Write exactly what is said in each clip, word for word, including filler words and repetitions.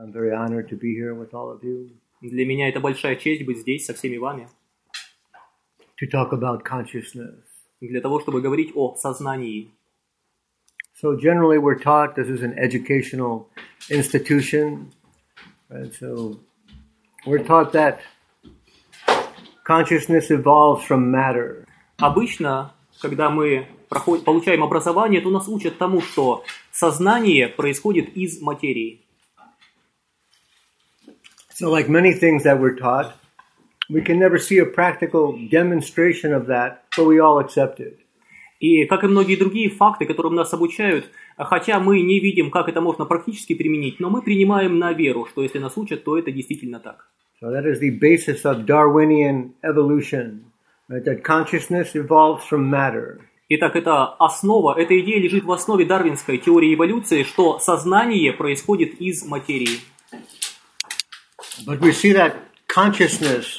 I'm very honored to be here with all of you. Для меня это большая честь быть здесь со всеми вами. To talk about consciousness. Для того, чтобы говорить о сознании. So generally we're taught this is an educational institution. Right? So we're taught that consciousness evolves from matter. Обычно, когда мы проходим, получаем образование, то нас учат тому, что сознание происходит из материи. So like many things that we're taught, we can never see a practical demonstration of that, but we all accept it. И как и многие другие факты, которым нас обучают, хотя мы не видим, как это можно практически применить, но мы принимаем на веру, что если нас учат, то это действительно так. So that is the basis of Darwinian evolution, right? That consciousness evolves from matter. Итак, это основа, эта идея лежит в основе дарвинской теории эволюции, что сознание происходит из материи. But we see that consciousness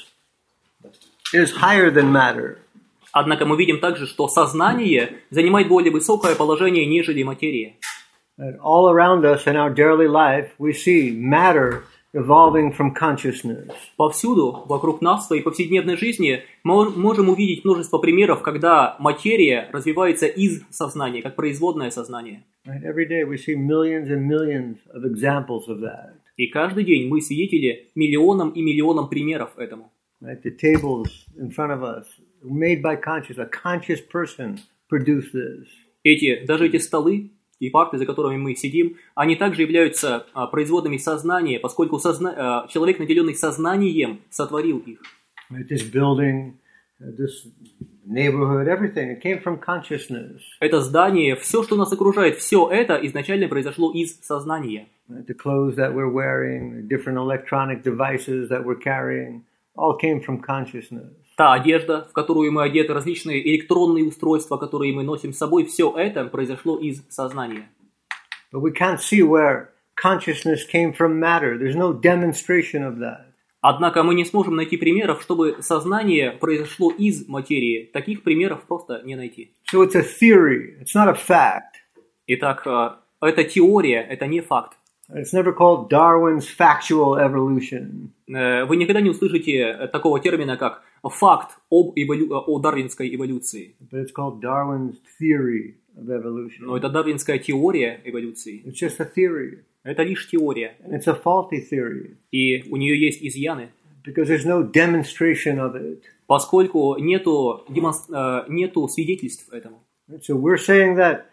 is higher than matter. Однако мы видим также, что сознание занимает более высокое положение, нежели материя. And all around us in our daily life, we see matter evolving from consciousness. Повсюду, вокруг нас, в своей повседневной жизни, мы можем увидеть множество примеров, когда материя развивается из сознания, как производное сознание. Right? Every day we see millions and millions of examples of that. И каждый день мы свидетели миллионам и миллионам примеров этому. Right? The tables in front of us, made by conscious, a conscious person produced this. Эти, даже эти столы и парты, за которыми мы сидим, они также являются а, производными сознания, поскольку созна... а, человек, наделенный сознанием, сотворил их. Right? This building, this neighborhood, everything, it came from consciousness. Это здание, все, что нас окружает, все это изначально произошло из сознания. Right? The clothes that we're wearing, the different electronic devices that we're carrying, all came from consciousness. Та одежда, в которую мы одеты, различные электронные устройства, которые мы носим с собой, все это произошло из сознания. But we can't see where consciousness came from matter. There's no demonstration of that. Однако мы не сможем найти примеров, чтобы сознание произошло из материи. Таких примеров просто не найти. So it's a theory. It's not a fact. Итак, это теория, это не факт. It's never called Darwin's factual evolution. Вы никогда не услышите такого термина, как факт об эволю... о дарвинской эволюции. But it's called Darwin's theory of evolution. Но это дарвинская теория эволюции. It's just a theory. Это лишь теория. And it's a faulty theory. И у нее есть изъяны. Because there's no demonstration of it. Поскольку нету, демонстр... нету свидетельств этому. So we're saying that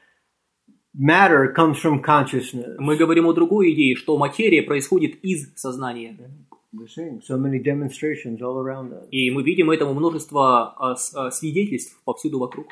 matter comes from consciousness. Мы говорим о другой идее, что материя происходит из сознания. We're seeing so many demonstrations all around us. И мы видим этому множество а, с, а, свидетельств повсюду вокруг.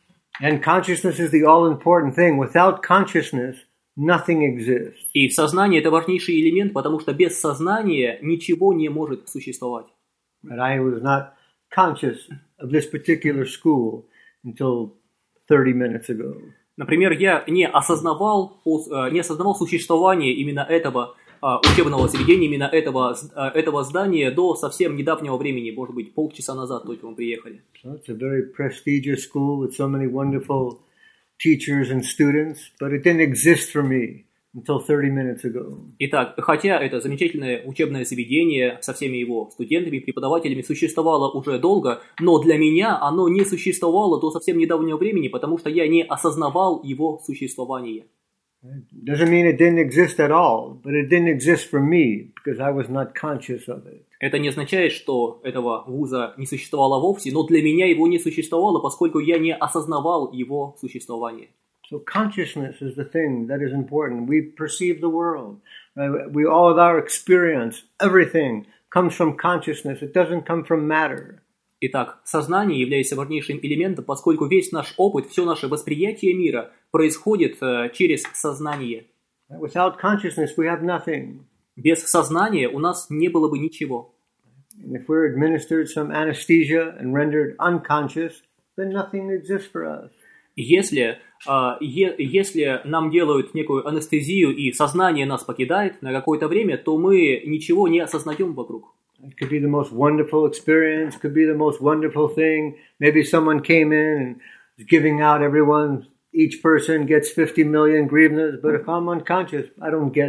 And consciousness is the all-important thing. Without consciousness, nothing exists. И сознание – это важнейший элемент, потому что без сознания ничего не может существовать. But I was not conscious of this particular school until thirty minutes ago. Например, я не осознавал, не осознавал существование именно этого учебного заведения, именно этого, этого здания до совсем недавнего времени, может быть, полчаса назад только мы приехали. So it's a very prestigious school with so many wonderful teachers and students, but it didn't exist for me until thirty minutes ago. Итак, хотя это замечательное учебное заведение со всеми его студентами, преподавателями существовало уже долго, но для меня оно не существовало до совсем недавнего времени, потому что я не осознавал его существование. Doesn't mean it didn't exist at all, but it didn't exist for me because I was not conscious of it. Это не означает, что этого вуза не существовало вовсе, но для меня его не существовало, поскольку я не осознавал его существование. So consciousness is the thing that is important. We perceive the world. We all of our experience, everything comes from consciousness. It doesn't come from matter. Итак, сознание является важнейшим элементом, поскольку весь наш опыт, все наше восприятие мира происходит uh, через сознание. Without consciousness, we have nothing. Без сознания у нас не было бы ничего. And if we're administered some anesthesia and rendered unconscious, then nothing exists for us. Если, uh, е- если нам делают некую анестезию и сознание нас покидает на какое-то время, то мы ничего не осознаем вокруг. It could be the most wonderful experience, could be the most wonderful thing. Maybe someone came in and is giving out everyone, each person gets fifty million grivnas, but if I'm unconscious, I don't get it.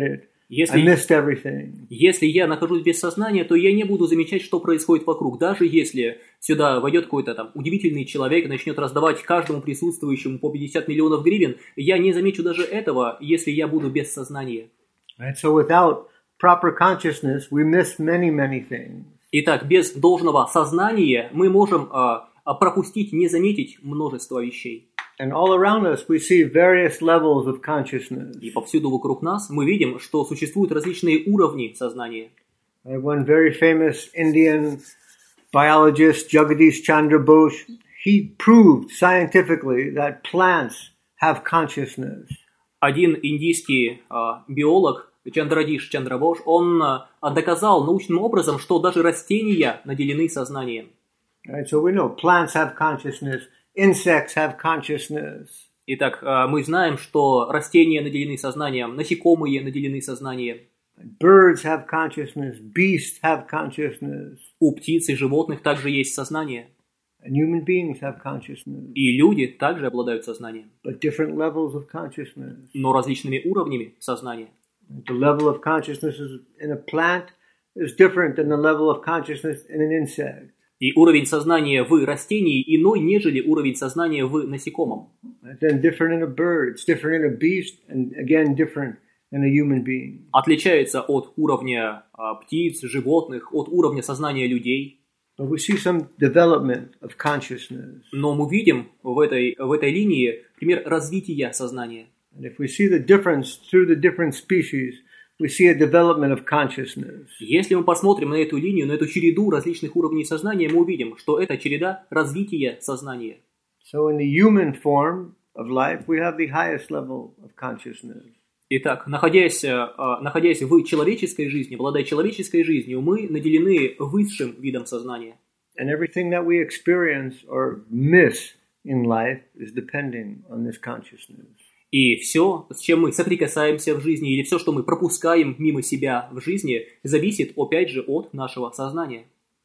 Если, I missed everything. если я нахожусь без сознания, то я не буду замечать, что происходит вокруг. Даже если сюда войдет какой-то там удивительный человек и начнет раздавать каждому присутствующему по пятьдесят миллионов гривен, я не замечу даже этого, если я буду без сознания. Right? So without proper consciousness, we miss many, many things. Итак, без должного сознания мы можем а, а, пропустить, не заметить множество вещей. And all around us, we see various levels of consciousness. И повсюду вокруг нас мы видим, что существуют различные уровни сознания. One very famous Indian biologist, Jagadish Chandra Bose, he proved scientifically that plants have consciousness. Один индийский а, биолог, Чандрадиш Чандрабош, он а, доказал научным образом, что даже растения наделены сознанием. Right, so we know plants have consciousness, insects have consciousness. Итак, а, мы знаем, что растения наделены сознанием, насекомые наделены сознанием. Birds have consciousness, beasts have consciousness. У птиц и животных также есть сознание. And human beings have consciousness. И люди также обладают сознанием. But different levels of consciousness. Но различными уровнями сознания. The level of consciousness in a plant is different than the level of consciousness in an insect. И уровень сознания в растении иной, нежели уровень сознания в насекомом. Then different in a bird, it's different in a beast, and again different in a human being. Отличается от уровня а, птиц, животных, от уровня сознания людей. But we see some development of consciousness. Но мы видим в этой, в этой линии пример развития сознания. And if we see the difference through the different species, we see a development of consciousness. Если мы посмотрим на эту линию, на эту череду различных уровней сознания, мы увидим, что это череда развития сознания. So in the human form of life, we have the highest level of consciousness. Итак, находясь, находясь в человеческой жизни, обладая человеческой жизнью, мы наделены высшим видом сознания. And everything that we experience or miss in life is depending on this consciousness. И все, с чем мы соприкасаемся в жизни, или все, что мы пропускаем мимо себя в жизни, зависит, опять же, от нашего сознания.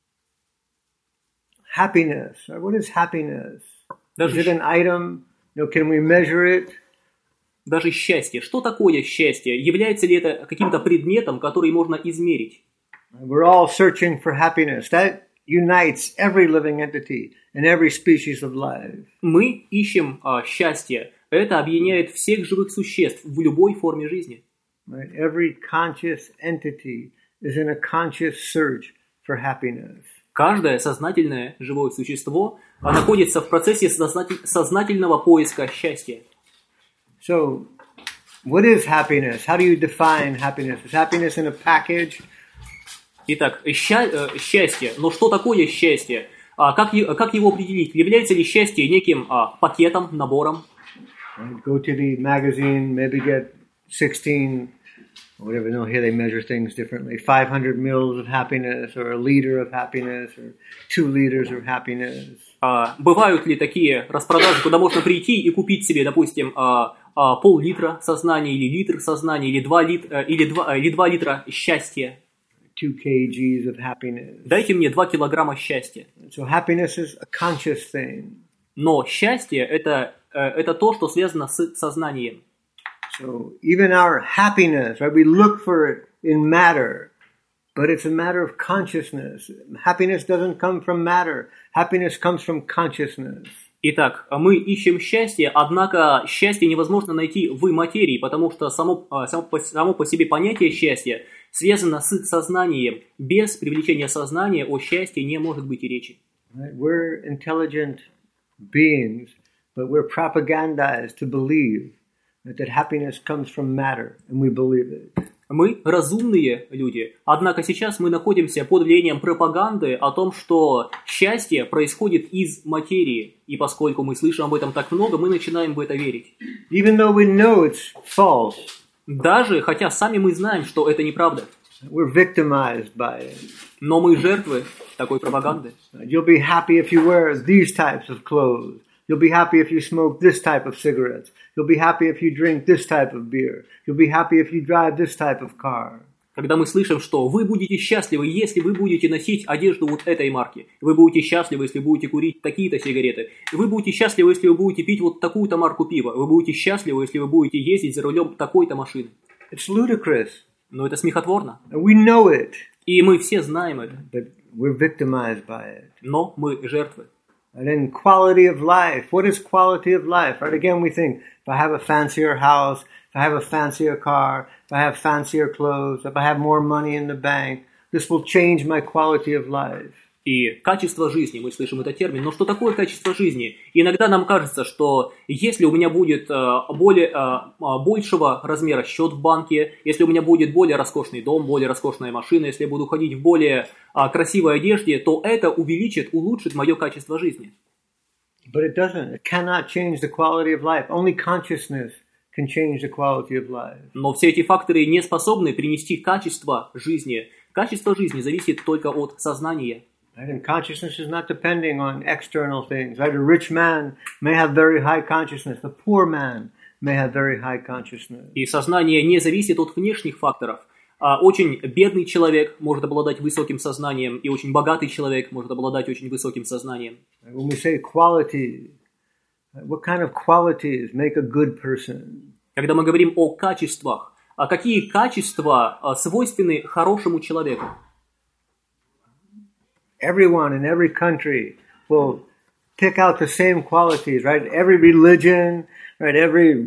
Happiness. What is happiness? Даже, is it an item? You know, can we measure it? Даже счастье. Что такое счастье? Является ли это каким-то предметом, который можно измерить? We're all searching for happiness. That unites every living entity and every species of life. Мы ищем а, счастье. Это объединяет всех живых существ в любой форме жизни. Right? Every conscious entity is in a conscious search for happiness. Каждое сознательное живое существо находится в процессе сознатель- сознательного поиска счастья. So, what is happiness? How do you define happiness? Is happiness in a package? Итак, ща- э, счастье. Но что такое счастье? А, как, е- как его определить? Является ли счастье неким а, пакетом, набором? Right? Go to the magazine, maybe get sixteen, or whatever. No, here they measure things differently. five hundred mils of happiness, or a liter of happiness, or two liters of happiness. А, бывают ли такие распродажи, куда можно прийти и купить себе, допустим, а, а, пол-литра сознания, или литр сознания, или два, лит, а, или, два, или два литра счастья? two kilograms of happiness. Дайте мне два килограмма счастья. So happiness is a conscious thing. Но счастье это, это то, что связано с сознанием. So even our happiness, right? We look for it in matter, but it's a matter of consciousness. Happiness doesn't come from matter. Happiness comes from consciousness. Итак, мы ищем счастье, однако счастье невозможно найти в материи, потому что само, само, само по себе понятие счастья связано с сознанием. Без привлечения сознания о счастье не может быть и речи. Right? We're intelligent beings, but we're propagandized to believe that, that happiness comes from matter, and we believe it. Мы разумные люди, однако сейчас мы находимся под влиянием пропаганды о том, что счастье происходит из материи. И поскольку мы слышим об этом так много, мы начинаем в это верить. Even though we know it's false, даже хотя сами мы знаем, что это неправда. we're victimized by it. Но мы жертвы такой пропаганды. You'll be happy if you wear these types of clothes. You'll be happy if you smoke this type of cigarettes. You'll be happy if you drink this type of beer. You'll be happy if you drive this type of car. Когда мы слышим, что вы будете счастливы, если вы будете носить одежду вот этой марки. Вы будете счастливы, если будете курить такие-то сигареты. Вы будете счастливы, если вы будете пить вот такую-то марку пива. Вы будете счастливы, если вы будете ездить за рулем такой-то машины. It's ludicrous. Но это смехотворно. And we know it, И мы все знаем это. but we're victimized by it. Но мы жертвы. And then quality of life. What is quality of life? Right? Again, we think, if I have a fancier house, if I have a fancier car, if I have fancier clothes, if I have more money in the bank, this will change my quality of life. И качество жизни, мы слышим этот термин, но что такое качество жизни? Иногда нам кажется, что если у меня будет более, большего размера счет в банке, если у меня будет более роскошный дом, более роскошная машина, если я буду ходить в более красивой одежде, то это увеличит, улучшит мое качество жизни. But it doesn't. It cannot change the quality of life. Only consciousness can change the quality of life. Но все эти факторы не способны принести качество жизни. Качество жизни зависит только от сознания. Right? And consciousness is not depending on external things. Right? A rich man may have very high consciousness. The poor man may have very high consciousness. И сознание не зависит от внешних факторов. А очень бедный человек может обладать высоким сознанием, и очень богатый человек может обладать очень высоким сознанием. When we say quality, what kind of qualities make a good person? Когда мы говорим о качествах, а какие качества свойственны хорошему человеку? Everyone in every country will pick out the same qualities, right? Every religion, right? Every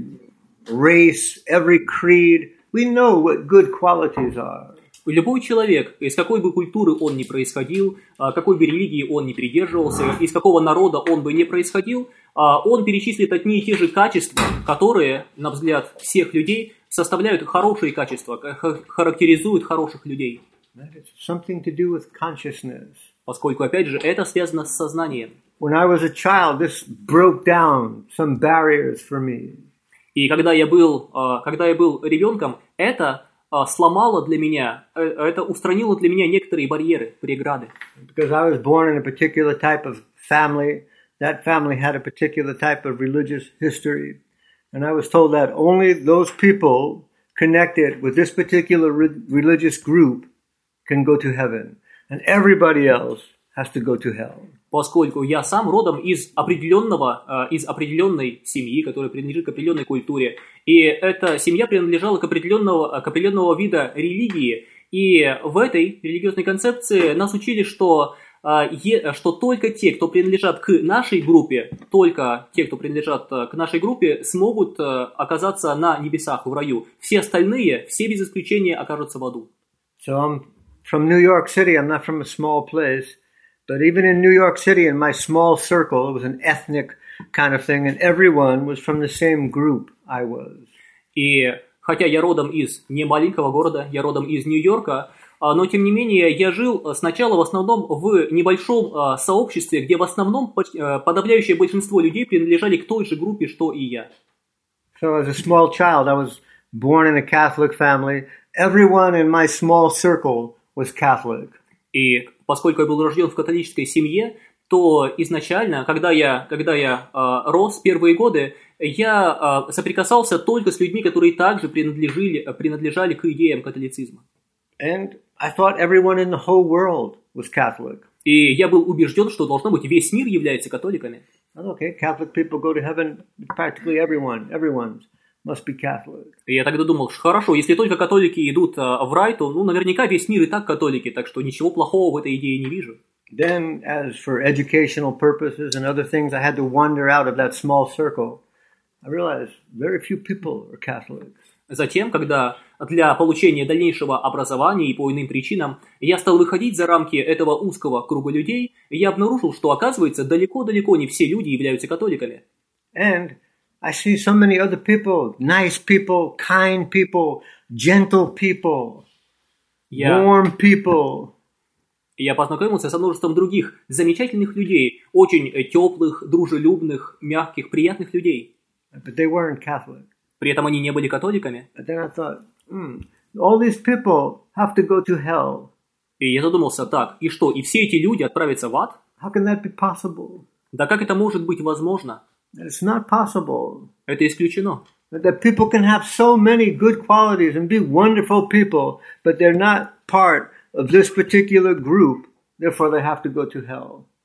race, every creed, we know what good qualities are. Любой человек, из какой бы культуры он ни происходил, какой бы религии он ни придерживался, из какого народа он бы не происходил, он перечислит одни и те же качества, которые, на взгляд всех людей, составляют хорошие качества, характеризуют хороших людей. It's something to do with consciousness. Поскольку, опять же, это связано с сознанием. When I was a child, this broke down some barriers for me. И когда я был, когда я был ребенком, это сломало для меня, это устранило для меня некоторые барьеры, преграды. Because I was born in a particular type of family, that family had a particular type of religious history, and I was told that only those people connected with this particular re- religious group can go to heaven, and everybody else has to go to hell. Поскольку я сам родом из определенного, из определенной семьи, которая принадлежит к определенной культуре, и эта семья принадлежала к определенного, к определенного вида религии, и в этой религиозной концепции нас учили, что, что только те, кто принадлежат к нашей группе, только те, кто принадлежат к нашей группе, смогут оказаться на небесах, в раю. Все остальные, все без исключения, окажутся в аду. So I'm from New York City. I'm not from a small place. But even in New York City, in my small circle, it was an ethnic kind of thing, and everyone was from the same group I was. И хотя я родом из не маленького города, я родом из Нью-Йорка, но тем не менее я жил сначала в основном в небольшом сообществе, где в основном подавляющее большинство людей принадлежали к той же группе, что и я. So as a small child, I was born in a Catholic family. Everyone in my small circle was Catholic. И поскольку я был рожден в католической семье, то изначально, когда я, когда я э, рос первые годы, я э, соприкасался только с людьми, которые также принадлежали, принадлежали к идеям католицизма. And I thought everyone in the whole world was Catholic. И я был убежден, что должно быть весь мир является католиками. Okay, Catholic people go to heaven. Practically everyone, everyone must be Catholic. И я тогда думал, что хорошо, если только католики идут а, в рай, то ну, наверняка весь мир и так католики, так что ничего плохого в этой идее не вижу. Then, as for educational purposes and other things, I had to wander out of that small circle. I realized very few people are Catholics. Затем, когда для получения дальнейшего образования и по иным причинам я стал выходить за рамки этого узкого круга людей, я обнаружил, что, оказывается, далеко-далеко не все люди являются католиками. And I see so many other people, nice people, kind people, gentle people, я, warm people. Я познакомился со множеством других замечательных людей, очень теплых, дружелюбных, мягких, приятных людей. But they weren't Catholic. При этом они не были католиками. And then I thought, hmm, all these people have to go to hell. И я задумался так, и что, и все эти люди отправятся в ад? How can that be possible? Да как это может быть возможно? It's not possible. Это исключено. That people can have so many good qualities and be wonderful people, but they're not part of this particular group, therefore they have to go to hell.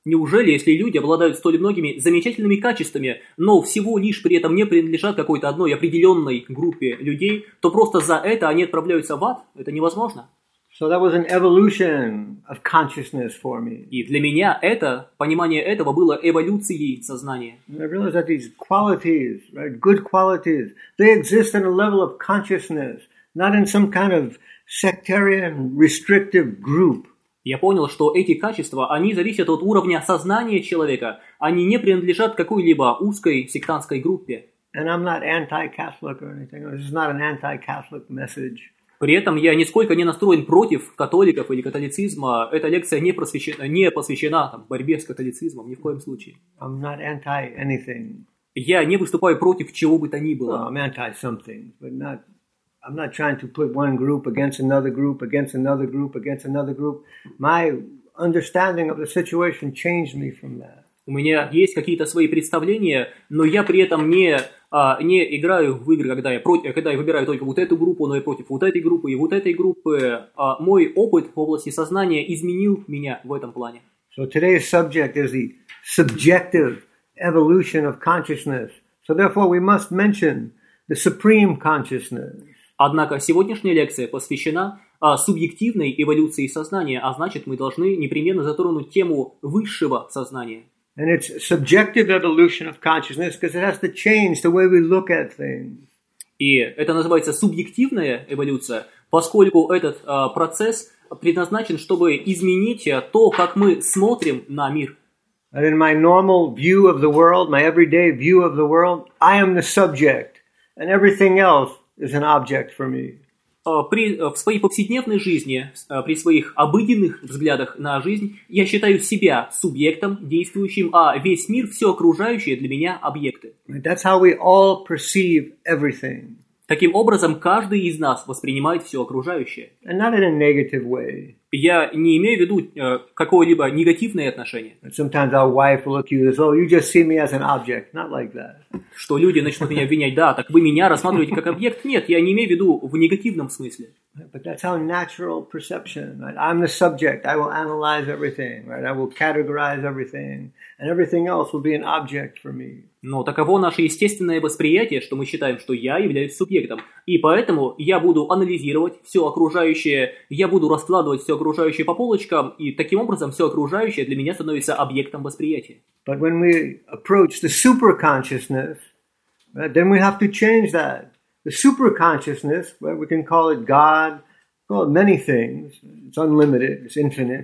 Неужели, если люди обладают столь многими замечательными качествами, но всего лишь при этом не принадлежат какой-то одной определенной группе людей, то просто за это они отправляются в ад? Это невозможно. So that was an evolution of consciousness for me. И для меня это, понимание этого было эволюцией сознания. And I realized that these qualities, right, good qualities, they exist in a level of consciousness, not in some kind of sectarian, restrictive group. Я понял, что эти качества, они зависят от уровня сознания человека, они не принадлежат какой-либо узкой сектантской группе. And I'm not anti-Catholic or anything. This is not an anti-Catholic message. При этом я нисколько не настроен против католиков или католицизма. Эта лекция не, просвещена, не посвящена там, борьбе с католицизмом, ни в коем случае. I'm not anti-anything. Я не выступаю против чего бы то ни было. Well, I'm anti-something, but not... I'm not trying to put one group against another group, against another group, against another group. My understanding of the situation changed me from that. У меня есть какие-то свои представления, но я при этом не, а, не играю в игры, когда я, против, когда я выбираю только вот эту группу, но я против вот этой группы и вот этой группы. А мой опыт в области сознания изменил меня в этом плане. So today's subject is the subjective evolution of consciousness. So therefore we must mention the supreme consciousness. Однако сегодняшняя лекция посвящена а, субъективной эволюции сознания, а значит, мы должны непременно затронуть тему высшего сознания. And it's subjective evolution of consciousness because it has to change the way we look at things. И это называется субъективная эволюция, поскольку этот а, процесс предназначен, чтобы изменить а, то, как мы смотрим на мир. And in my normal view of the world, my everyday view of the world, I am the subject, and everything else is an object for me. При, в своей повседневной жизни, при своих обыденных взглядах на жизнь, я считаю себя субъектом, действующим, а весь мир, все окружающее для меня объекты. That's how we all perceive everything. Таким образом, каждый из нас воспринимает все окружающее. And not in a negative way. Я не имею в виду э, какое-либо негативное отношение. Sometimes our wife will look at you as, oh, you just see me as an object. Not like that. Что люди начнут меня обвинять, да, так вы меня рассматриваете как объект. Нет, я не имею в виду в негативном смысле. But that's how natural perception. Right? I'm the subject. I will analyze everything. Right? I will categorize everything. And everything else will be an object for me. Но таково наше естественное восприятие, что мы считаем, что я являюсь субъектом. И поэтому я буду анализировать все окружающее, я буду раскладывать все окружающее по полочкам, и таким образом все окружающее для меня становится объектом восприятия. But when we approach the superconsciousness, right, then we have to change that. The superconsciousness, right, we can call it God, call it many things. It's unlimited, it's infinite.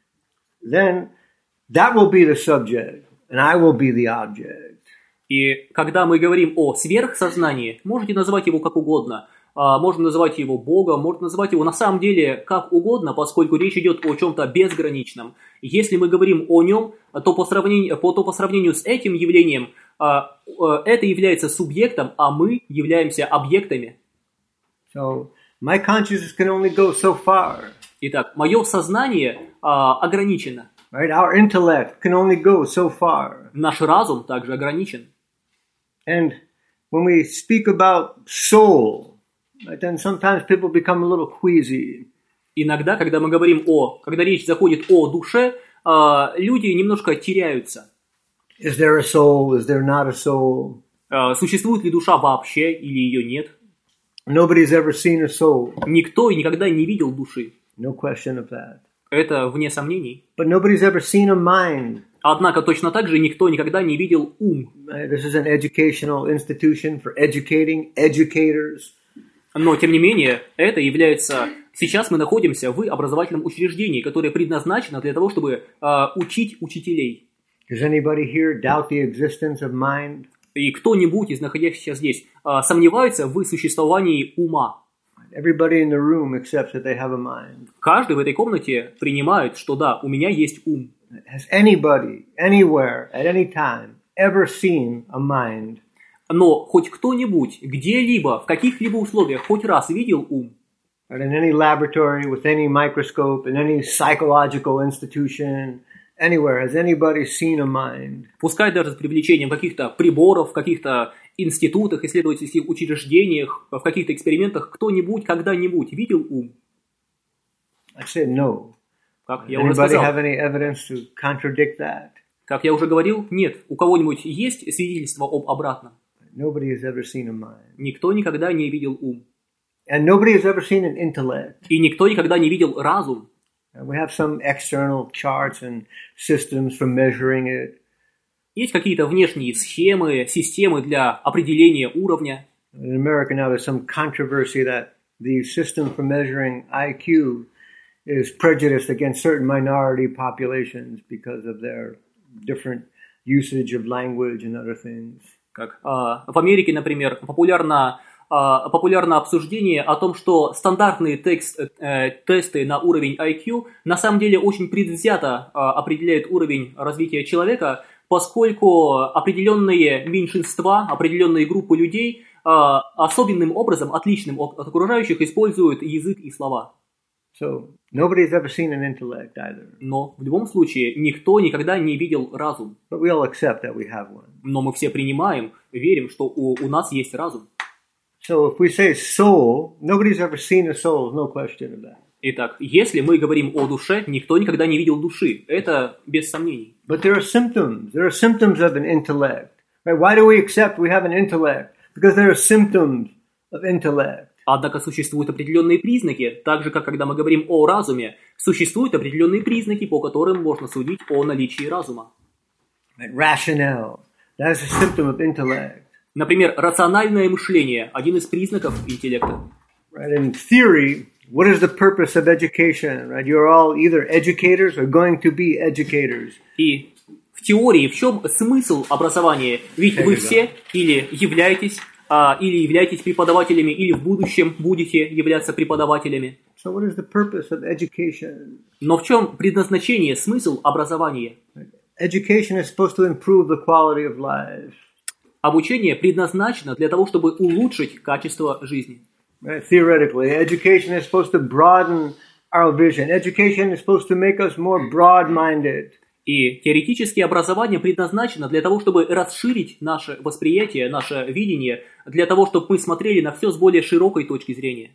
Then that will be the subject, and I will be the object. И когда мы говорим о сверхсознании, можете называть его как угодно. Можно называть его Богом, можно называть его на самом деле как угодно, поскольку речь идет о чем-то безграничном. Если мы говорим о нем, то по сравнению, то по сравнению с этим явлением, это является субъектом, а мы являемся объектами. So, my consciousness can only go so far. Итак, мое сознание ограничено. Right? Our intellect can only go so far. Наш разум также ограничен. And when we speak about soul, right, then sometimes people become a little queasy. Иногда, когда мы говорим о, когда речь заходит о душе, люди немножко теряются. Is there a soul? Is there not a soul? Существует ли душа вообще или ее нет? Nobody's ever seen a soul. Никто и никогда не видел души. No question of that. Это вне сомнений. But nobody's ever seen a mind. Однако точно так же никто никогда не видел ум. This is an educational institution for educating educators. Но, тем не менее, это является... Сейчас мы находимся в образовательном учреждении, которое предназначено для того, чтобы uh, учить учителей. Does anybody here doubt the existence of mind? И кто-нибудь из находящихся здесь uh, сомневается в существовании ума? Everybody in the room accepts that they have a mind. Каждый в этой комнате принимает, что да, у меня есть ум. Has anybody, anywhere, at any time, ever seen a mind? Но хоть кто-нибудь, где-либо, в каких-либо условиях, хоть раз видел ум? In any laboratory, with any microscope, in any psychological institution, anywhere, has anybody seen a mind? Пускай даже с привлечением каких-то приборов, в каких-то институтах, исследовательских учреждениях, в каких-то экспериментах кто-нибудь когда-нибудь видел ум? I said no. Как я уже Anybody сказал. have any evidence to contradict that? Как я уже говорил, нет. У кого-нибудь есть свидетельство об обратном? Nobody has ever seen a mind. Никто никогда не видел ум. And nobody has ever seen an intellect. И никто никогда не видел разум. And we have some external charts and systems for measuring it. Есть какие-то внешние схемы, системы для определения уровня. In America now there's some controversy that the system for measuring I Q is prejudiced against certain minority populations because of their different usage of language and other things. Как а, в Америке, например, популярно, а, популярно обсуждение о том, что стандартные текст, э, тесты на уровень I Q на самом деле очень предвзято а, определяют уровень развития человека, поскольку определенные меньшинства, определенные группы людей а, особенным образом, отличным от окружающих, используют язык и слова. So nobody's ever seen an intellect either. Но в любом случае никто никогда не видел разум. But we all accept that we have one. Но мы все принимаем, верим, что у, у нас есть разум. So if we say soul, nobody's ever seen a soul, no question of that. Итак, если мы говорим о душе, никто никогда не видел души. Это без сомнений. But there are symptoms. There are symptoms of an intellect. Right? Why do we accept we have an intellect? Because there are symptoms of intellect. Однако существуют определенные признаки, так же, как когда мы говорим о разуме, существуют определенные признаки, по которым можно судить о наличии разума. Right? Rationale. That is a symptom of intellect. Например, рациональное мышление – один из признаков интеллекта. Right? In theory, what is the purpose of education? Right? You're all either educators or going to be educators. И в теории в чем смысл образования? Ведь вы все или являетесь, а, или являетесь преподавателями, или в будущем будете являться преподавателями. So what is the purpose of education? Но в чем предназначение, смысл образования? Education is supposed to improve the quality of life. Обучение предназначено для того, чтобы улучшить качество жизни. Right? Theoretically, education is supposed to broaden our vision. Education is supposed to make us more broad-minded. И теоретически образование предназначено для того, чтобы расширить наше восприятие, наше видение, для того, чтобы мы смотрели на все с более широкой точки зрения.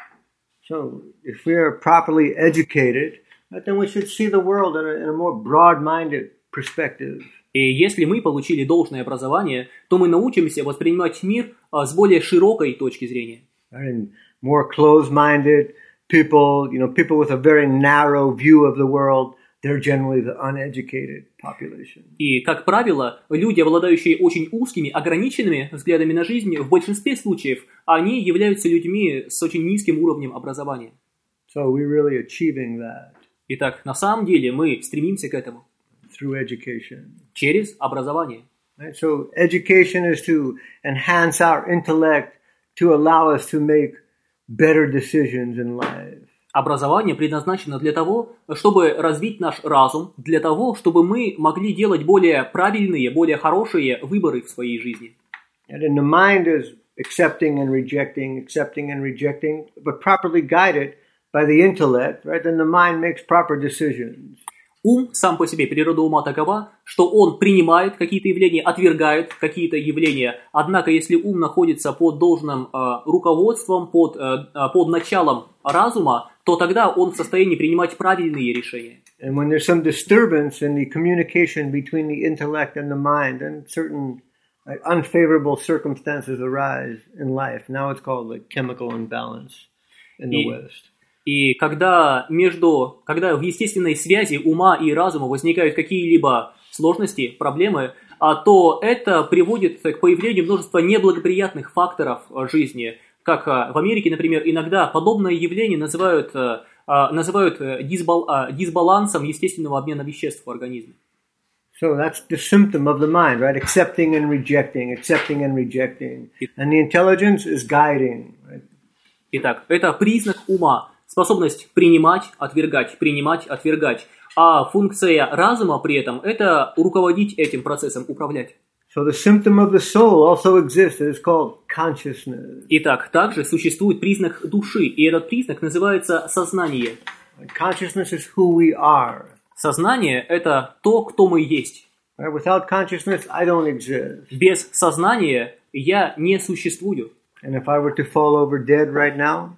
So, if we are properly educated, then we should see the world in a, in a more broad-minded perspective. И если мы получили должное образование, то мы научимся воспринимать мир а, с более широкой точки зрения. And more closed-minded people, you know, people with a very narrow view of the world, they're generally the uneducated population. И, как правило, люди, обладающие очень узкими, ограниченными взглядами на жизнь, в большинстве случаев, они являются людьми с очень низким уровнем образования. So we're really achieving that. Итак, на самом деле мы стремимся к этому. Through education. Через образование. Right? So education is to enhance our intellect to allow us to make better decisions in life. Образование предназначено для того, чтобы развить наш разум, для того, чтобы мы могли делать более правильные, более хорошие выборы в своей жизни. And then the mind is accepting and rejecting, accepting and rejecting, but properly guided by the intellect, right? Then the mind makes proper decisions. Ум сам по себе, природа ума такова, что он принимает какие-то явления, отвергает какие-то явления. Однако, если ум находится под должным э, руководством, под, э, под началом разума, то тогда он в состоянии принимать правильные решения. And when there's some disturbance in the communication between the intellect and the mind, then certain like, unfavorable circumstances arise in life. Now it's called like chemical imbalance in the И... West. И когда, между, когда в естественной связи ума и разума возникают какие-либо сложности, проблемы, то это приводит к появлению множества неблагоприятных факторов жизни. Как в Америке, например, иногда подобное явление называют, называют дисбал, дисбалансом естественного обмена веществ в организме. So that's the symptom of the mind, right? Accepting and rejecting, accepting and rejecting. And the intelligence is guiding. Right? Итак, это признак ума. Способность принимать, отвергать, принимать, отвергать. А функция разума при этом – это руководить этим процессом, управлять. So the symptom of the soul also exists. It is called consciousness. Итак, также существует признак души, и этот признак называется сознание. Consciousness is who we are. Сознание – это то, кто мы есть. Right? Without consciousness, I don't exist. Без сознания я не существую. And if I were to fall over dead right now,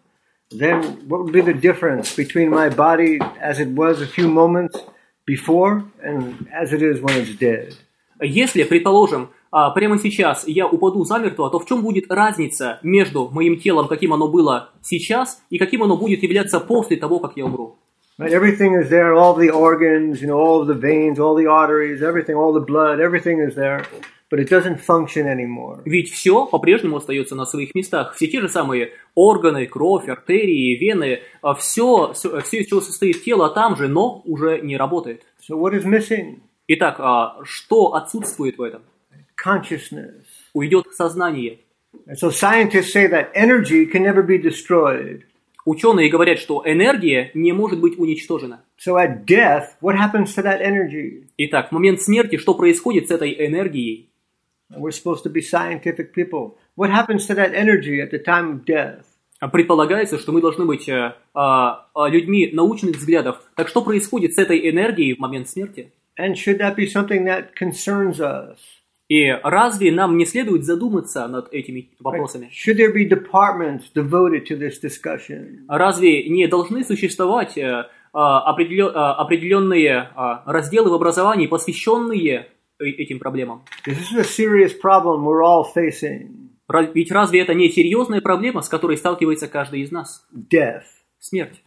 then what would be the difference between my body as it was a few moments before and as it is when it's dead? Если, предположим, прямо сейчас я упаду замертво, то в чем будет разница между моим телом, каким оно было сейчас, и каким оно будет являться после того, как я умру? Right? Everything is there, all the organs, you know, all the veins, all the arteries, everything, all the blood, everything is there, but it doesn't function anymore. Ведь все по-прежнему остается на своих местах. Все те же самые органы, кровь, артерии, вены, все, все, все из чего состоит тело, там же, но уже не работает. So what is missing? Итак, что отсутствует в этом? Consciousness. Уйдет сознание. And so scientists say that energy can never be destroyed. Ученые говорят, что энергия не может быть уничтожена. So at death, what happens to that energy? Итак, в момент смерти что происходит с этой энергией? We're supposed to be scientific people. What happens to that energy at the time of death? Предполагается, что мы должны быть а, а, людьми научных взглядов. Так что происходит с этой энергией в момент смерти? And should that be something that concerns us? И разве нам не следует задуматься над этими вопросами? Should there be departments devoted to this discussion? Разве не должны существовать а, определен, а, определенные а, разделы в образовании, посвященные этим проблемам? This is a serious problem we're all facing. Ведь разве это не серьезная проблема, с которой сталкивается каждый из нас? Death. Смерть.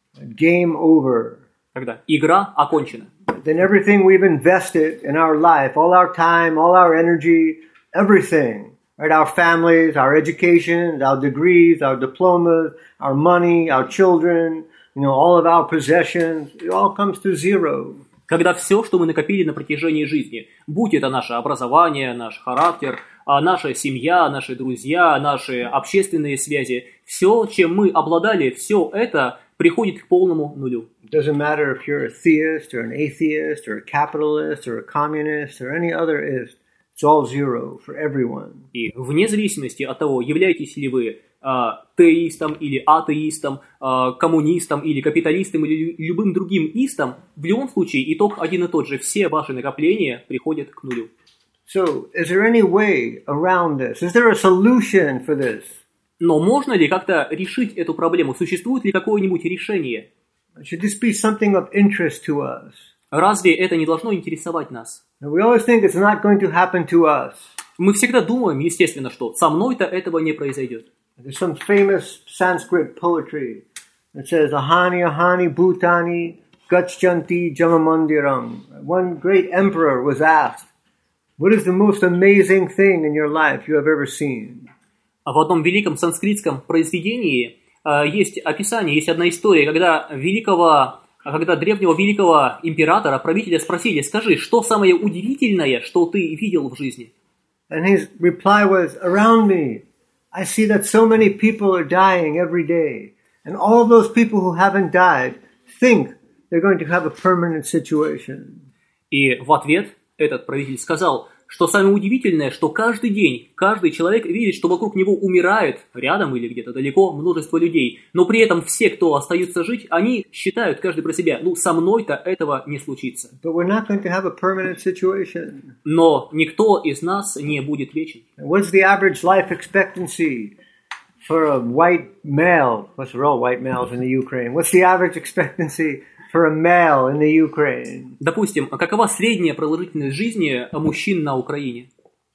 Game over. Когда игра окончена. Then everything we've invested in our life, all our time, all our energy, everything, right? Our families, our education, our degrees, our diplomas, our money, our children, you know, all of our possessions, it all comes to zero. Когда все, что мы накопили на протяжении жизни, будь это наше образование, наш характер, наша семья, наши друзья, наши общественные связи, все, чем мы обладали, все это приходит к полному нулю. It doesn't matter if you're a theist or an atheist or a capitalist or a communist or any other ist. It's all zero for everyone. И вне зависимости от того, являетесь ли вы а, теистом или атеистом, а, коммунистом или капиталистом или любым другим истом, в любом случае итог один и тот же. Все ваши накопления приходят к нулю. So, is there any way around this? Is there a solution for this? Но можно ли как-то решить эту проблему? Существует ли какое-нибудь решение? Should this be something of interest to us? Разве это не должно интересовать нас? We always think it's not going to happen to us. Мы всегда думаем, естественно, что со мной-то этого не произойдет. There's some famous Sanskrit poetry that says, Ahani ahani bhutani gachjanti jamamandiram. One great emperor was asked, what is the most amazing thing in your life you have ever seen? В одном великом санскритском произведении э, есть описание, есть одна история, когда великого, когда древнего великого императора, правителя спросили, скажи, что самое удивительное, что ты видел в жизни? And his reply was, around me, I see that so many people are dying every day. And all those people who haven't died think they're going to have a permanent situation. И в ответ этот правитель сказал, что самое удивительное, что каждый день каждый человек видит, что вокруг него умирает, рядом или где-то далеко, множество людей. Но при этом все, кто остаются жить, они считают каждый про себя, ну, со мной-то этого не случится. But we're not going to have a permanent situation. Но никто из нас не будет вечен. What's the average life expectancy for a white male? What's we're all white males in the Ukraine. What's the average expectancy for a male in the Ukraine? Допустим, какова средняя продолжительность жизни мужчин на Украине?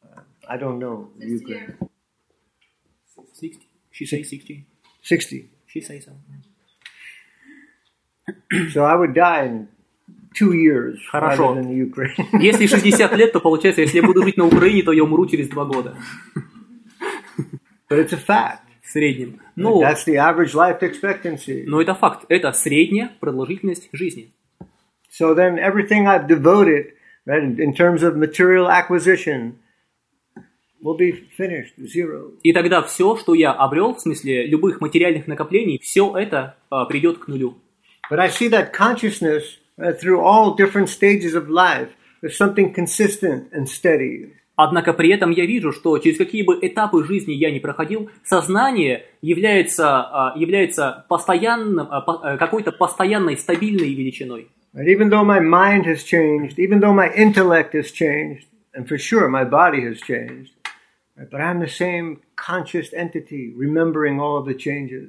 I don't know. Ukraine. sixty. She says sixty. sixty. She says so. So I would die in two years Хорошо. rather than the Ukraine. Если шестьдесят лет, то получается, если я буду жить на Украине, то я умру через два года. But it's a fact. В среднем. Ну, That's the average life expectancy. но это факт. Это средняя продолжительность жизни. So then everything I've devoted, right, in, in terms of material acquisition, will be finished, zero. И тогда все, что я обрел, в смысле любых материальных накоплений, все это а, придет к нулю. But I see that consciousness, uh, through all different stages of life, there's something consistent and steady. Однако при этом я вижу, что через какие бы этапы жизни я ни проходил, сознание является, является постоянным, какой-то постоянной, стабильной величиной. And even though my mind has changed, even though my intellect has changed, and for sure my body has changed, but I'm the same conscious entity, remembering all of the changes.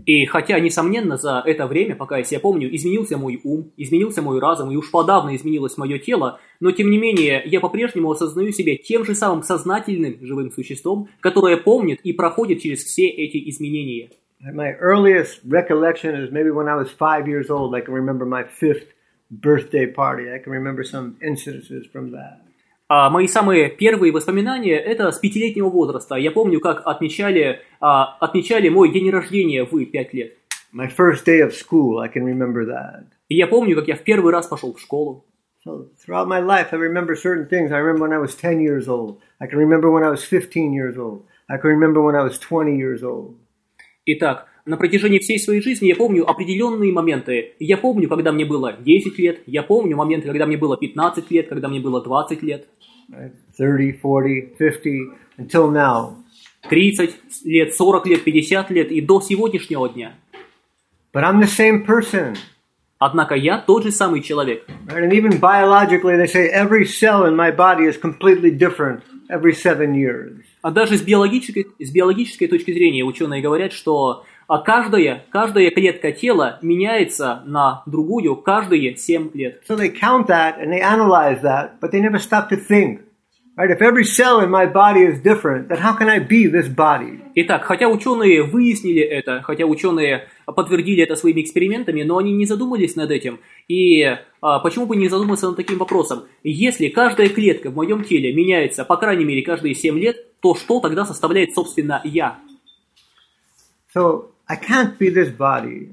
И хотя, несомненно, за это время, пока я себя помню, изменился мой ум, изменился мой разум, и уж подавно изменилось мое тело, но тем не менее я по-прежнему осознаю себя тем же самым сознательным живым существом, которое помнит и проходит через все эти изменения. My earliest recollection is maybe when I was five years old. I can remember my fifth birthday party. I can remember some incidences from that. А мои самые первые воспоминания – это с пятилетнего возраста. Я помню, как отмечали, а, отмечали мой день рождения в пять лет. My first day of school, I can remember that. И я помню, как я в первый раз пошел в школу. So throughout my life, I remember certain things. I remember when I was ten years old. I can remember when I was fifteen years old. I can remember when I was twenty years old. Итак, на протяжении всей своей жизни я помню определенные моменты. Я помню, когда мне было десять лет. Я помню моменты, когда мне было пятнадцать лет, когда мне было двадцать лет. thirty, forty, fifty, until now. тридцать лет, сорок лет, пятьдесят лет и до сегодняшнего дня. But I'm the same person. Однако я тот же самый человек. Right? And even biologically, they say every cell in my body is completely different every seven years. А даже с биологической, с биологической точки зрения ученые говорят, что каждая, каждая клетка тела меняется на другую каждые семь лет. So they count that and they analyze that, but they never stop to think. Right? If every cell in my body is different, then how can I be this body? Итак, хотя ученые выяснили это, хотя ученые подтвердили это своими экспериментами, но они не задумались над этим. И а, почему бы не задуматься над таким вопросом? Если каждая клетка в моем теле меняется, по крайней мере, каждые семь лет, то что тогда составляет, собственно, я? So I can't be this body.